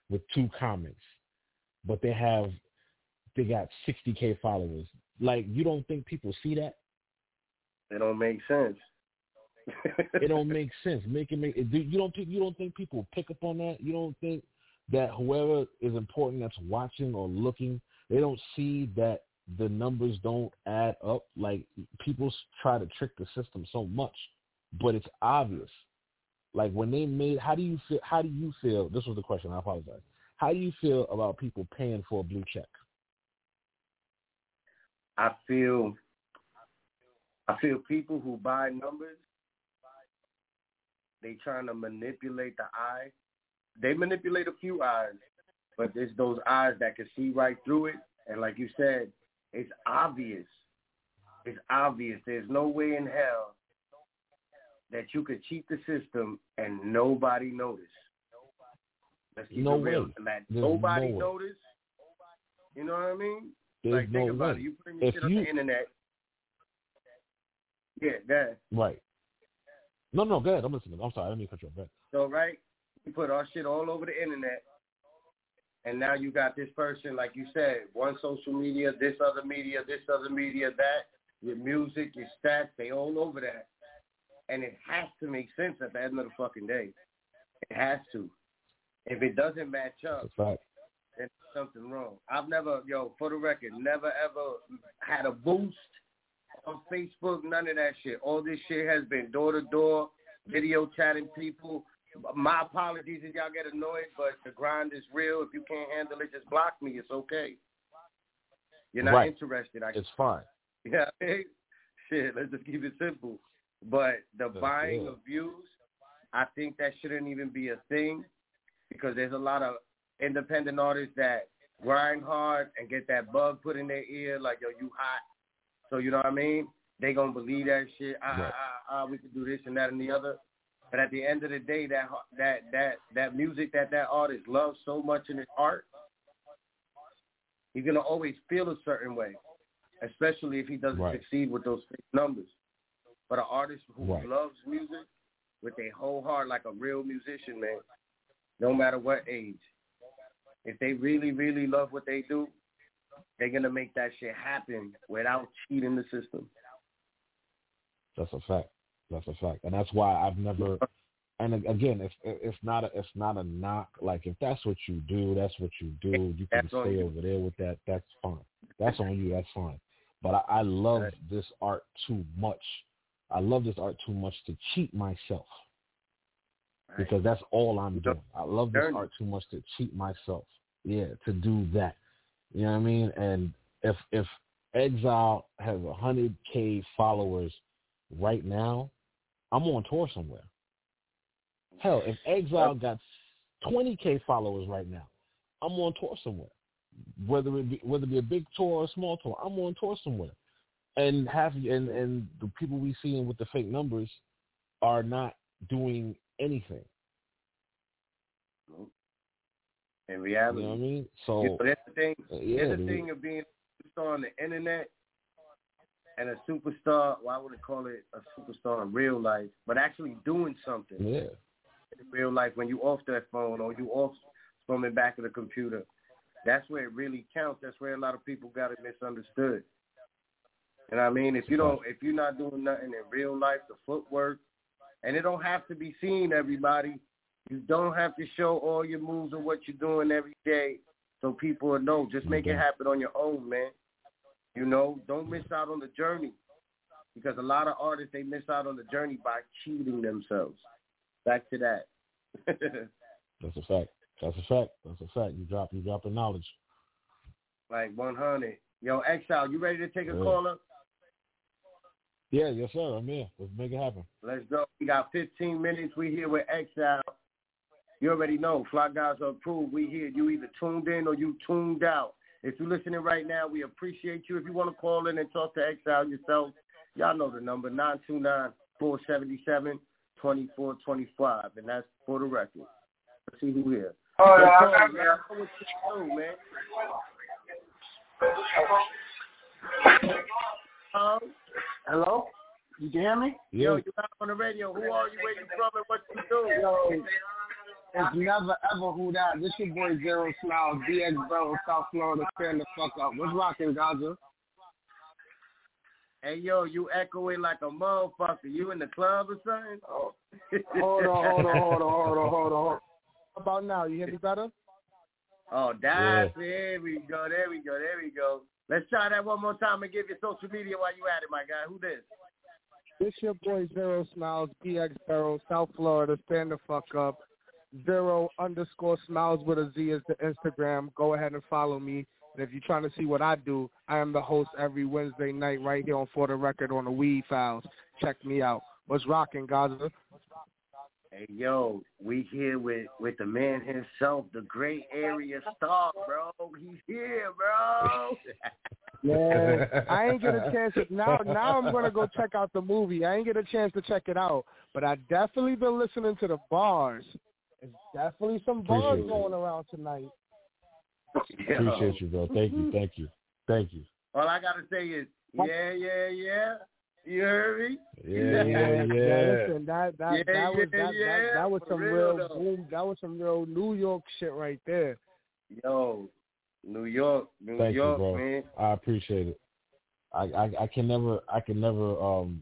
with two comments, but they have they got sixty K followers. Like, you don't think people see that? It don't make sense. It don't make sense. Make it make. You don't think you don't think people pick up on that? You don't think that whoever is important that's watching or looking, they don't see that the numbers don't add up? Like, people try to trick the system so much, but it's obvious. Like, when they made, how do you feel? How do you feel? This was the question. I apologize. How do you feel about people paying for a blue check? I feel, I feel people who buy numbers, they trying to manipulate the eye. They manipulate a few eyes, but it's those eyes that can see right through it. And like you said, it's obvious. It's obvious. There's no way in hell that you could cheat the system and nobody notice. Let's keep no it real. Way. That There's nobody no notice. You know what I mean? There's like, think no about way. it. You put your If shit on you, the internet. Yeah, go ahead. Right. No, no, go ahead. I'm listening. I'm sorry. I didn't mean to cut you off. Go ahead. So, right, you put our shit all over the internet, and now you got this person, like you said, one social media, this other media, this other media, that, your music, your stats, they all over that. And it has to make sense at the end of the fucking day. It has to. If it doesn't match up, That's a fact. then something wrong. I've never, yo, for the record, never ever had a boost on Facebook, none of that shit. All this shit has been door-to-door, video chatting people. My apologies if y'all get annoyed, but the grind is real. If you can't handle it, just block me. It's okay. You're not right. interested. I it's fine. Yeah, shit, let's just keep it simple. But the That's buying good. of views, I think that shouldn't even be a thing, because there's a lot of independent artists that grind hard and get that bug put in their ear, like, yo, you hot. So, you know what I mean? They going to believe that shit. Ah, right. ah, ah, we can do this and that and the other. But at the end of the day, that that that that music that that artist loves so much in his art, he's going to always feel a certain way, especially if he doesn't right. succeed with those numbers. But an artist who right. loves music with their whole heart, like a real musician, man, no matter what age, if they really, really love what they do, they're going to make that shit happen without cheating the system. That's a fact. That's a fact. And that's why I've never, and again, it's, it's not a, it's not a knock. Like, if that's what you do, that's what you do. You can That's stay over there with that. That's fine. That's on you. That's fine. But I, I love Right. this art too much. I love this art too much to cheat myself. Right. Because that's all I'm doing. I love this Journey. art too much to cheat myself. Yeah, to do that. You know what I mean? And if if Exile has one hundred K followers right now, I'm on tour somewhere. Hell, if Exile got twenty K followers right now, I'm on tour somewhere. Whether it be whether it be a big tour or a small tour, I'm on tour somewhere. And half and, and the people we see with the fake numbers are not doing anything. In reality. You know what I mean? So you know, that's the thing. uh, yeah, There's the dude. thing of being a superstar on the internet and a superstar, well, I wouldn't call it a superstar in real life, but actually doing something Yeah. in real life when you off that phone or you off from the back of the computer. That's where it really counts. That's where a lot of people got it misunderstood. And I mean, if you don't, if you're not doing nothing in real life, the footwork, and it don't have to be seen, everybody. You don't have to show all your moves and what you're doing every day so people will know. Just make it happen on your own, man. You know, don't miss out on the journey, because a lot of artists, they miss out on the journey by cheating themselves. Back to that. That's a fact. That's a fact. That's a fact. You drop, you drop the knowledge. Like one hundred. Yo, Exile, you ready to take a Yeah. caller? Yeah, yes, sir. I'm here. Let's make it happen. Let's go. We got fifteen minutes. We here with Exile. You already know. Fly Guys are approved. We here. You either tuned in or you tuned out. If you're listening right now, we appreciate you. If you want to call in and talk to Exile yourself, y'all know the number, nine two nine, four seven seven, two four two five. And that's for the record. Let's see who here. Oh, so, yeah, call, I'm man. here. What you do, man? Um, Hello? You can hear me? Yo, you out on the radio. Who are you? Where you from? And what you do? Yo, It's never ever who that. This your boy Zero Smiles, D X Bell, South Florida. Stand the fuck up. What's rocking, Gaza? Hey, yo, you echoing like a motherfucker. You in the club or something? Oh. Hold on, hold on, hold on, hold on, hold on. How about now? You hear me better? Oh, that's yeah. There we go, there we go, there we go. Let's try that one more time and give you social media while you at it, my guy. Who this? This your boy Zero Smiles, D X Barrel, South Florida. Stand the fuck up. Zero underscore Smiles with a Z is the Instagram. Go ahead and follow me. And if you're trying to see what I do, I am the host every Wednesday night right here on For the Record on the Weed Files. Check me out. What's rocking, Gaza? Hey, yo, we here with, with the man himself, the great area star, bro. He's here, bro. Yeah, I ain't get a chance to, now now I'm going to go check out the movie. I ain't get a chance to check it out, but I definitely been listening to the bars. There's definitely some bars Appreciate going you. around tonight. Appreciate you, bro. Thank you, thank you, thank you. All I got to say is, yeah, yeah, yeah. You heard me? Yeah, yeah, yeah. yeah listen, that that yeah, that was yeah, that, yeah. that, that was some real, real boom. That was some real New York shit right there. Yo, New York, New Thank York, you, bro. man. I appreciate it. I, I I can never I can never um.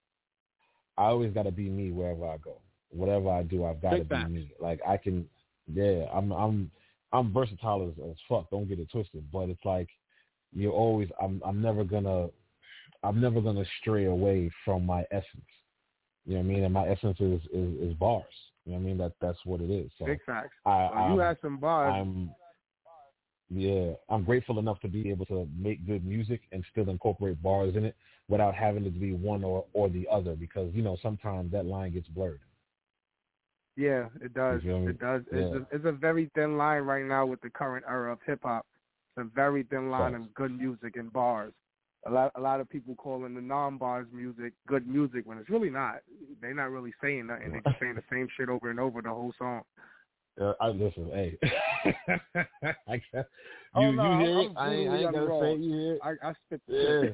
I always got to be me wherever I go. Whatever I do, I've got to be me. Like I can, yeah. I'm I'm I'm versatile as, as fuck. Don't get it twisted. But it's like you're always. I'm I'm never gonna. I'm never gonna stray away from my essence. You know what I mean? And my essence is, is, is bars. You know what I mean? That that's what it is. So Big facts. I, well, you had some bars. I'm yeah. I'm grateful enough to be able to make good music and still incorporate bars in it without having it to be one or, or the other, because you know sometimes that line gets blurred. Yeah, it does. You know what I mean? It does. Yeah. It's a, it's a very thin line right now with the current era of hip hop. It's a very thin line Right. of good music and bars. A lot, a lot of people calling the non-bars music good music when it's really not. They're not really saying nothing. They're just saying the same shit over and over the whole song. Uh, I listen, hey. I can't, oh, you, no, you hear I'm, it? I ain't, I ain't gotta say it. You hear it? I, I spit the yeah.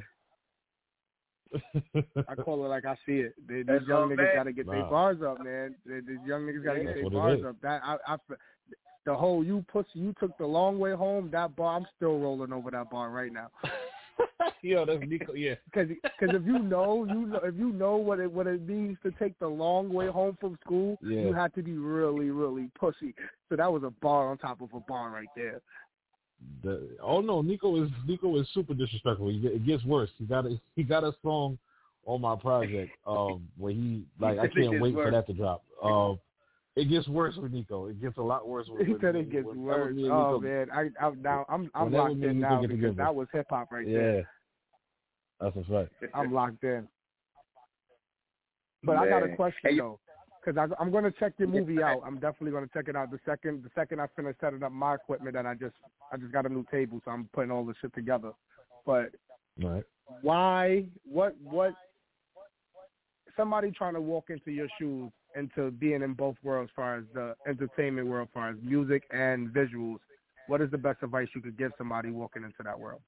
shit. I call it like I see it. They, these That's young niggas bad. got to get Wow. their bars up, man. They, these young niggas got to Yeah, get their that's bars what it up. That I, I, the whole you pussy, you took the long way home. That bar, I'm still rolling over that bar right now. Yo, that's Nico. Yeah, because if you know you know if you know what it what it means to take the long way home from school, yeah. you have to be really really pussy. So that was a bar on top of a bar right there. The, oh no, Nico is Nico is super disrespectful. It gets worse. He got a he got a song on my project um, where he like I can't wait worse. for that to drop. Um, it gets worse with Nico. It gets a lot worse with. He with said it gets worse. Oh man, I I'm now I'm I'm locked in now because together. that was hip hop right yeah. there. Yeah, that's a fact. I'm locked in. But man. I got a question hey, though, because I'm going to check your movie out. I'm definitely going to check it out the second the second I finish setting up my equipment, and I just I just got a new table, so I'm putting all this shit together. But right. why? What? What? Somebody trying to walk into your shoes, into being in both worlds, as far as the entertainment world, as far as music and visuals. What is the best advice you could give somebody walking into that world?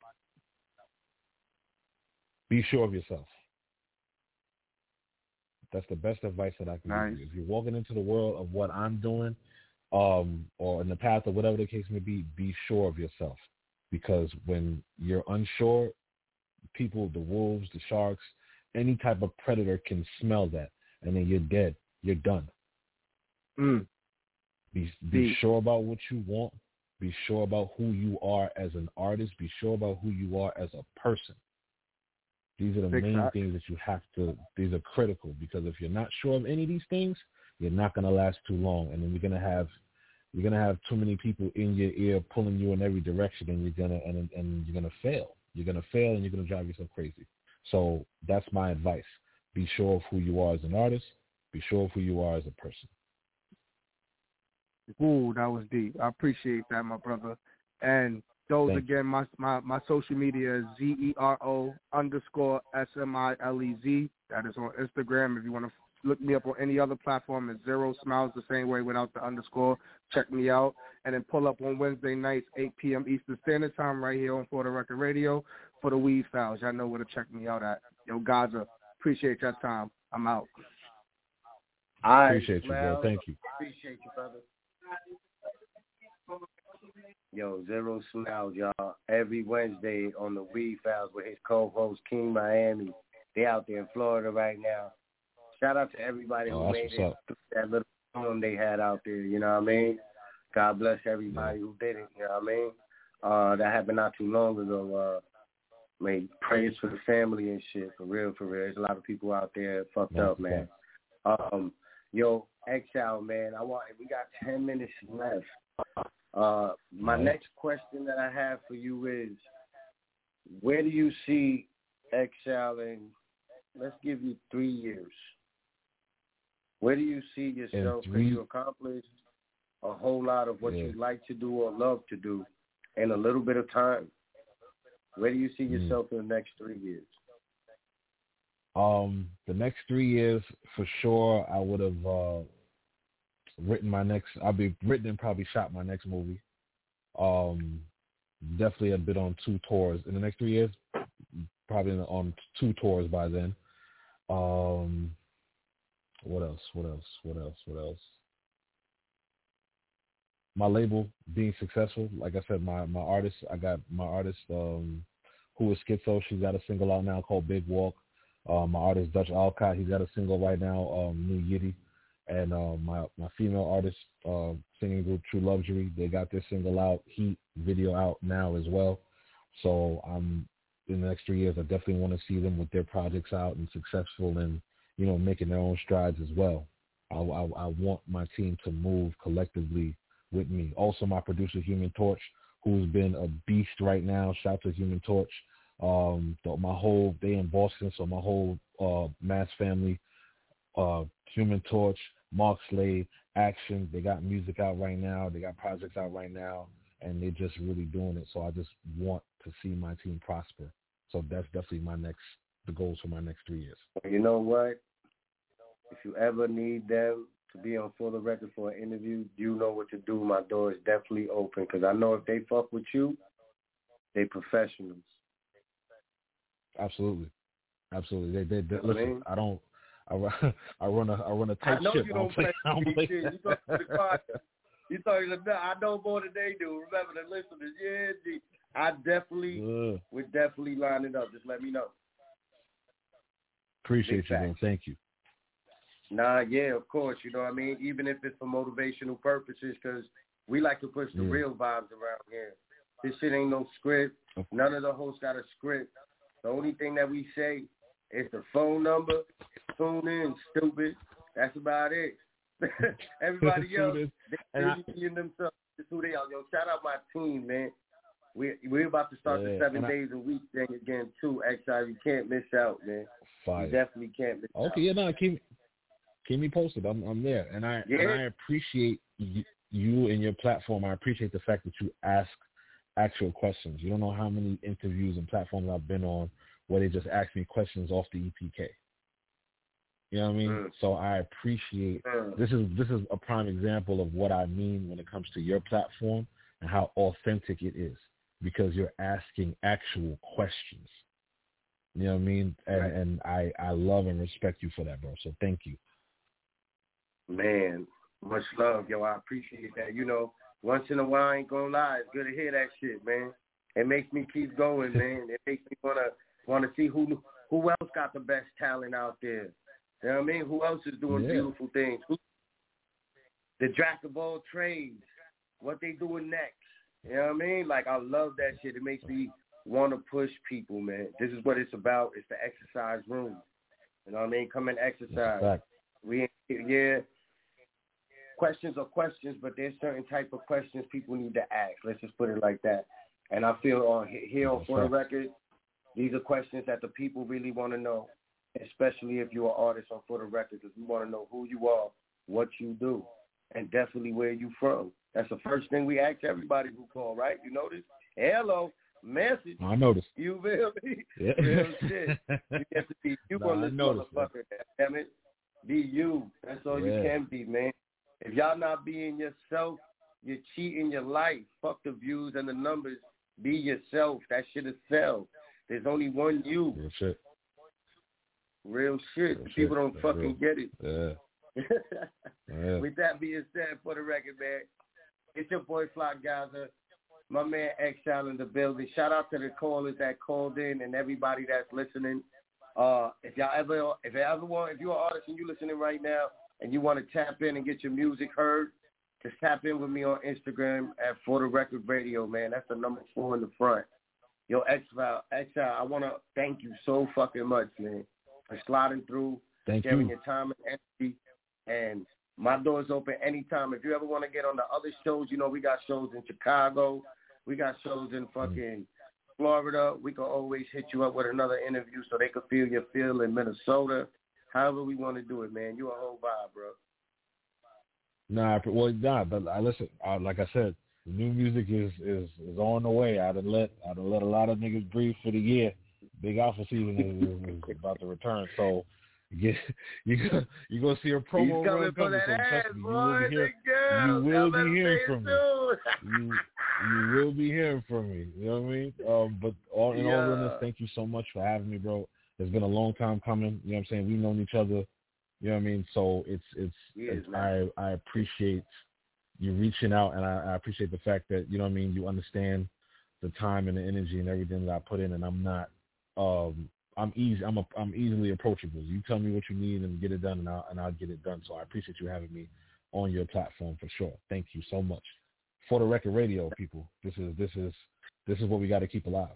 Be sure of yourself. That's the best advice that I can nice. give you. If you're walking into the world of what I'm doing, um, or in the path of whatever the case may be, be sure of yourself. Because when you're unsure, people, the wolves, the sharks, any type of predator can smell that, and then you're dead. You're done. Mm. Be be sure about what you want. Be sure about who you are as an artist. Be sure about who you are as a person. These are the Big main fact. things that you have to, these are critical, because if you're not sure of any of these things, you're not going to last too long. And then you're going to have, you're going to have too many people in your ear pulling you in every direction, and you're going to, and, and you're going to fail. You're going to fail and you're going to drive yourself crazy. So that's my advice. Be sure of who you are as an artist. Be sure of who you are as a person. Ooh, that was deep. I appreciate that, my brother. And those, Thank again, my, my my social media is Z E R O underscore S M I L E Z. That is on Instagram. If you want to look me up on any other platform, it's Zero Smiles the same way without the underscore. Check me out. And then pull up on Wednesday nights, eight p.m. Eastern Standard Time right here on For the Record Radio for the Weed Files. Y'all know where to check me out at. Yo, Gaza, appreciate your time. I'm out. I appreciate you, bro. Thank you. Appreciate you, brother. Yo, Zero Smiles, y'all. Every Wednesday on the Weed Files with his co-host King Miami. They out there in Florida right now. Shout out to everybody who oh, made it through that little storm they had out there. You know what I mean? God bless everybody yeah. who did it. You know what I mean? Uh, that happened not too long ago. Uh, made prayers for the family and shit. For real, for real. There's a lot of people out there fucked That's up, man. Um, yo, Exile, man. I want. We got ten minutes left. Uh, my right. next question that I have for you is, where do you see Exile in, let's give you three years. Where do you see yourself? Because you accomplished a whole lot of what yeah. you like to do or love to do in a little bit of time. Where do you see yourself mm. in the next three years? Um, the next three years, for sure, I would have uh, written my next, I'll be written and probably shot my next movie. Um, definitely a bit on two tours. In the next three years, probably on two tours by then. Um, what else? What else? What else? What else? My label being successful. Like I said, my, my artist, I got my artist um, who is Schizo. She's got a single out now called Big Walk. Uh, my artist, Dutch Alcott, he's got a single right now, um, New Yiddy. And uh, my, my female artist, uh, singing group, True Luxury, they got their single out, Heat, video out now as well. So I'm in the next three years, I definitely want to see them with their projects out and successful and, you know, making their own strides as well. I, I, I want my team to move collectively with me. Also, my producer, Human Torch, who's been a beast right now. Shout out to Human Torch. Um, the, my whole, they in Boston, so my whole uh, Mass family, uh, Human Torch, Mark Slade, Action, they got music out right now. They got projects out right now, and they're just really doing it. So I just want to see my team prosper. So that's definitely my next, the goals for my next three years. You know what? If you ever need them to be on For the Record for an interview, you know what to do. My door is definitely open because I know if they fuck with you, they professionals. Absolutely, absolutely. They, they, they listen. I, mean? I don't. I run. I run a. I run a tight I know ship. you don't play. Shit. You talk to the car. You talking about? I know more than they do. Remember the listeners. Yeah, G. I definitely uh, would definitely line it up. Just let me know. Appreciate you, man. Thank you. Nah, yeah, of course. You know what I mean? Even if it's for motivational purposes, because we like to push the yeah. real vibes around here. This shit ain't no script. None of the hosts got a script. The only thing that we say is the phone number. Tune in, stupid. That's about it. Everybody else, they in themselves. That's who they are. Yo, shout out my team, man. We we're about to start yeah, the seven days I, a week thing again too. Actually, you can't miss out, man. Fire. You definitely can't miss okay, out. Okay, yeah, no, keep keep me posted. I'm I'm there, and I yeah. and I appreciate you, you and your platform. I appreciate the fact that you ask actual questions. You don't know how many interviews and platforms I've been on where they just ask me questions off the E P K. You know what I mean? Mm. So I appreciate mm. this is this is a prime example of what I mean when it comes to your platform and how authentic it is, because you're asking actual questions. You know what I mean? And, right. and I, I love and respect you for that, bro. So thank you. Man, much love, yo. I appreciate that. You know, once in a while, I ain't gonna lie, it's good to hear that shit, man. It makes me keep going, man. It makes me wanna wanna see who who else got the best talent out there. You know what I mean? Who else is doing yeah. beautiful things? Who, the jack of all trades. What they doing next? You know what I mean? Like, I love that shit. It makes me want to push people, man. This is what it's about. It's the exercise room. You know what I mean? Come and exercise. We yeah. Questions are questions, but there's certain type of questions people need to ask. Let's just put it like that. And I feel on here on For the Record, these are questions that the people really want to know, especially if you're an artist on For the Record, because we want to know who you are, what you do, and definitely where you from. That's the first thing we ask everybody who call, right? You notice? Hello, message. I noticed. You feel me? Yeah. Real shit. You get to be you no, on this motherfucker, damn it. Be you. That's all yeah. you can be, man. If y'all not being yourself, you're cheating your life. Fuck the views and the numbers. Be yourself. That shit is sell. There's only one you. Real shit. Real shit. Real People shit. don't That's fucking real. get it. Yeah. Yeah. With that being said, for the record, man, it's your boy Fly Gaza, my man X-Shal in the building. Shout out to the callers that called in and everybody that's listening. Uh, if y'all ever, if you ever want, if you're an artist and you're listening right now and you want to tap in and get your music heard, just tap in with me on Instagram at For The Record Radio, man. That's the number four in the front. Yo, X-Shal, X-Shal, I want to thank you so fucking much, man, for sliding through, thank sharing you. your time and energy. And my door's open anytime. If you ever want to get on the other shows, you know, we got shows in Chicago. We got shows in fucking Florida. We can always hit you up with another interview so they can feel your feel in Minnesota. However we want to do it, man. You a whole vibe, bro. Nah, well, nah, but I listen. I, like I said, the new music is, is, is on the way. I done let I done let a lot of niggas breathe for the year. Big Alpha season is, is about to return, so you you go, you gonna see a promo run coming. So trust me, you will be hearing, you will be hearing from me. You you will be hearing from me. You know what I mean? Um, but all in yeah. all realness, thank you so much for having me, bro. It's been a long time coming. You know what I'm saying? We've known each other. You know what I mean? So it's it's, yes, it's I I appreciate you reaching out, and I, I appreciate the fact that, you know what I mean, you understand the time and the energy and everything that I put in, and I'm not um I'm easy I'm a, I'm easily approachable. You tell me what you need and get it done, and I'll and I'll get it done. So I appreciate you having me on your platform for sure. Thank you so much. For the Record Radio, people, this is this is this is what we got to keep alive.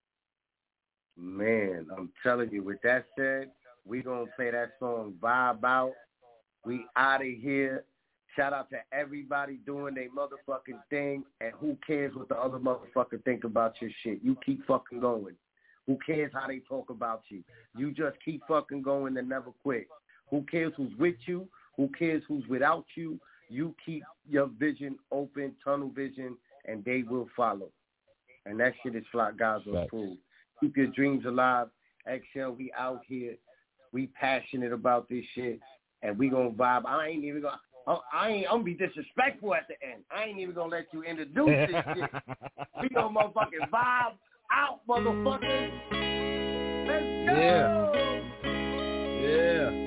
Man, I'm telling you. With that said, we gonna play that song "Vibe Out." We out of here. Shout out to everybody doing their motherfucking thing, and who cares what the other motherfucker think about your shit? You keep fucking going. Who cares how they talk about you? You just keep fucking going and never quit. Who cares who's with you? Who cares who's without you? You keep your vision open, tunnel vision, and they will follow. And that shit is Fly Gaza approved. Keep your dreams alive. X-Shal, we out here. We passionate about this shit, and we gonna vibe. I ain't even gonna. I ain't. I'm gonna be disrespectful at the end. I ain't even gonna let you introduce this shit. We gonna motherfucking vibe out, motherfuckers. Let's go. Yeah. Yeah.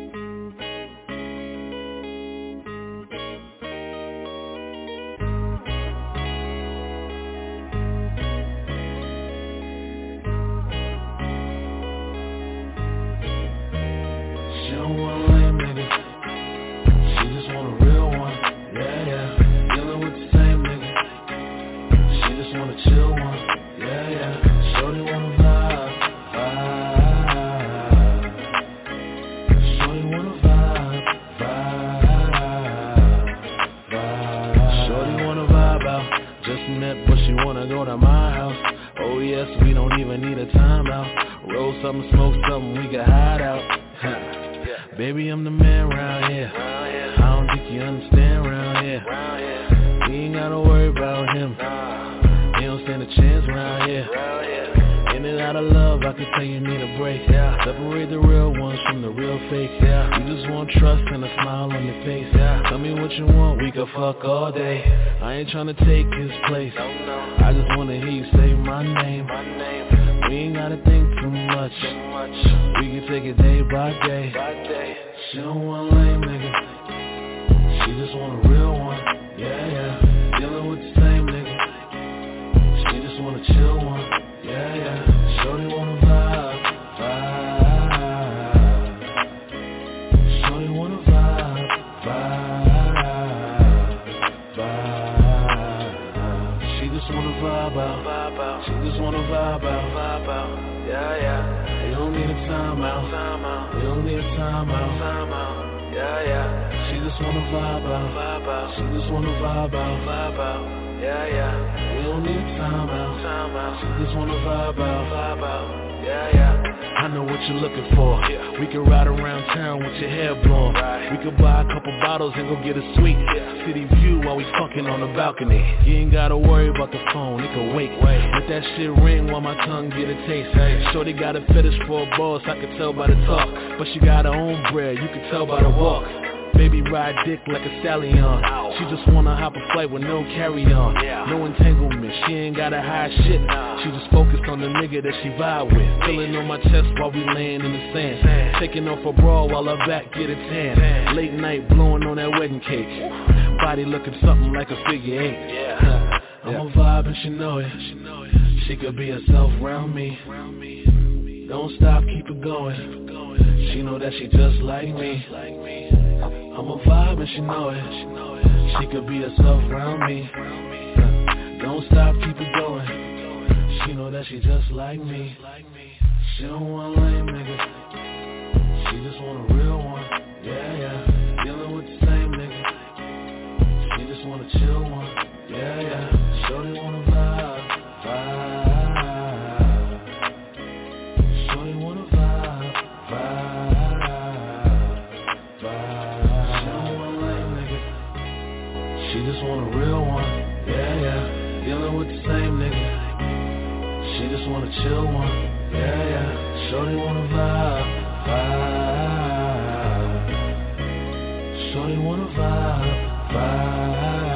Chill one, yeah, yeah. Shorty wanna vibe, vibe. Shorty wanna vibe, vibe, vibe. Shorty wanna vibe out. Just met, but she wanna go to my house. Oh yes, we don't even need a timeout. Roll something, smoke something, we can hide out. Baby, I'm the man round here. I don't think you understand round here. We ain't gotta worry about him. Stand a chance around here. In and out of love, I can tell you need a break. Yeah. Separate the real ones from the real fake. Yeah. You just want trust and a smile on your face. Yeah. Tell me what you want, we can fuck all day. I ain't tryna take his place. No, no. I just wanna hear you say my name. My name. We ain't gotta think too much. Too much. We can take it day by day. By day. She don't want a lame nigga. She just want a real one. Yeah, yeah. Dealing with the same nigga. She just wanna chill one, yeah, yeah. Shorty wanna vibe, vibe. Shorty wanna vibe, vibe, vibe. She just wanna vibe out, vibe out. She just wanna vibe out, vibe out. Yeah, yeah. We don't need a timeout, timeout. We don't need a timeout, timeout. Yeah, yeah. She just wanna vibe out, vibe out. She just wanna vibe out, vibe out. Yeah, yeah. We don't need time out, time out. She just wanna vibe out, vibe out. Yeah, yeah. I know what you're looking for. Yeah. We can ride around town with your hair blown. Right. We could buy a couple bottles and go get a sweet yeah. city view while we fucking on the balcony. You ain't gotta worry about the phone, it can wait. Wait. Let that shit ring while my tongue get a taste. Hey. Shorty got a fetish for a boss, I can tell by the talk. But she got her own bread, you can tell by the walk. Baby ride dick like a stallion. She just wanna hop a flight with no carry-on. No entanglement, she ain't gotta hide shit. She just focused on the nigga that she vibe with. Feeling on my chest while we laying in the sand. Taking off her bra while her back get a tan. Late night blowing on that wedding cake. Body looking something like a figure eight. I'm a vibe and she know it. She could be herself around me. Don't stop, keep it going. She know that she just like me. I'm a vibe and she know it. She could be herself around me. Don't stop, keep it going. She know that she just like me. She don't want a lame nigga. She just want a real one. Yeah, yeah. Dealing with the same nigga. She just want a chill one. Yeah, yeah. Shorty wanna vibe, vibe. Shorty wanna vibe, vibe, vibe. She don't want a lame nigga. She just want a real one. Yeah, yeah. Dealing with the same nigga. She just want a chill one. Yeah, yeah. Shorty wanna vibe, vibe. Shorty wanna vibe, vibe.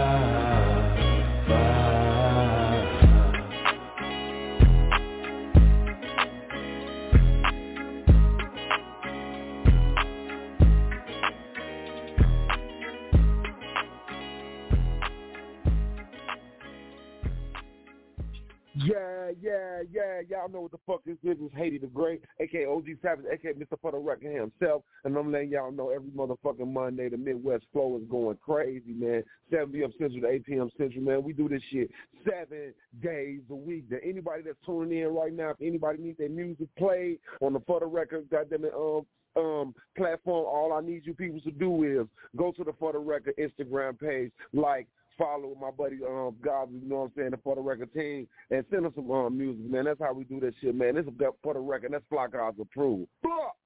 Yeah, yeah, yeah. Y'all know what the fuck this is. It's Haiti the Great, a k a. O G Savage, a k a. Mister For The Record himself. And I'm letting y'all know every motherfucking Monday the Midwest flow is going crazy, man. seven p.m. Central to eight p.m. Central, man. We do this shit seven days a week. Now, anybody that's tuning in right now, if anybody needs their music played on the For The Record, goddamn it, um, um, platform, all I need you people to do is go to the For The Record Instagram page, like, follow my buddy um God, you know what I'm saying, the For The Record team, and send us some um, music, man. That's how we do that shit, man. This is For The Record. That's Fly Guys approved. Blah!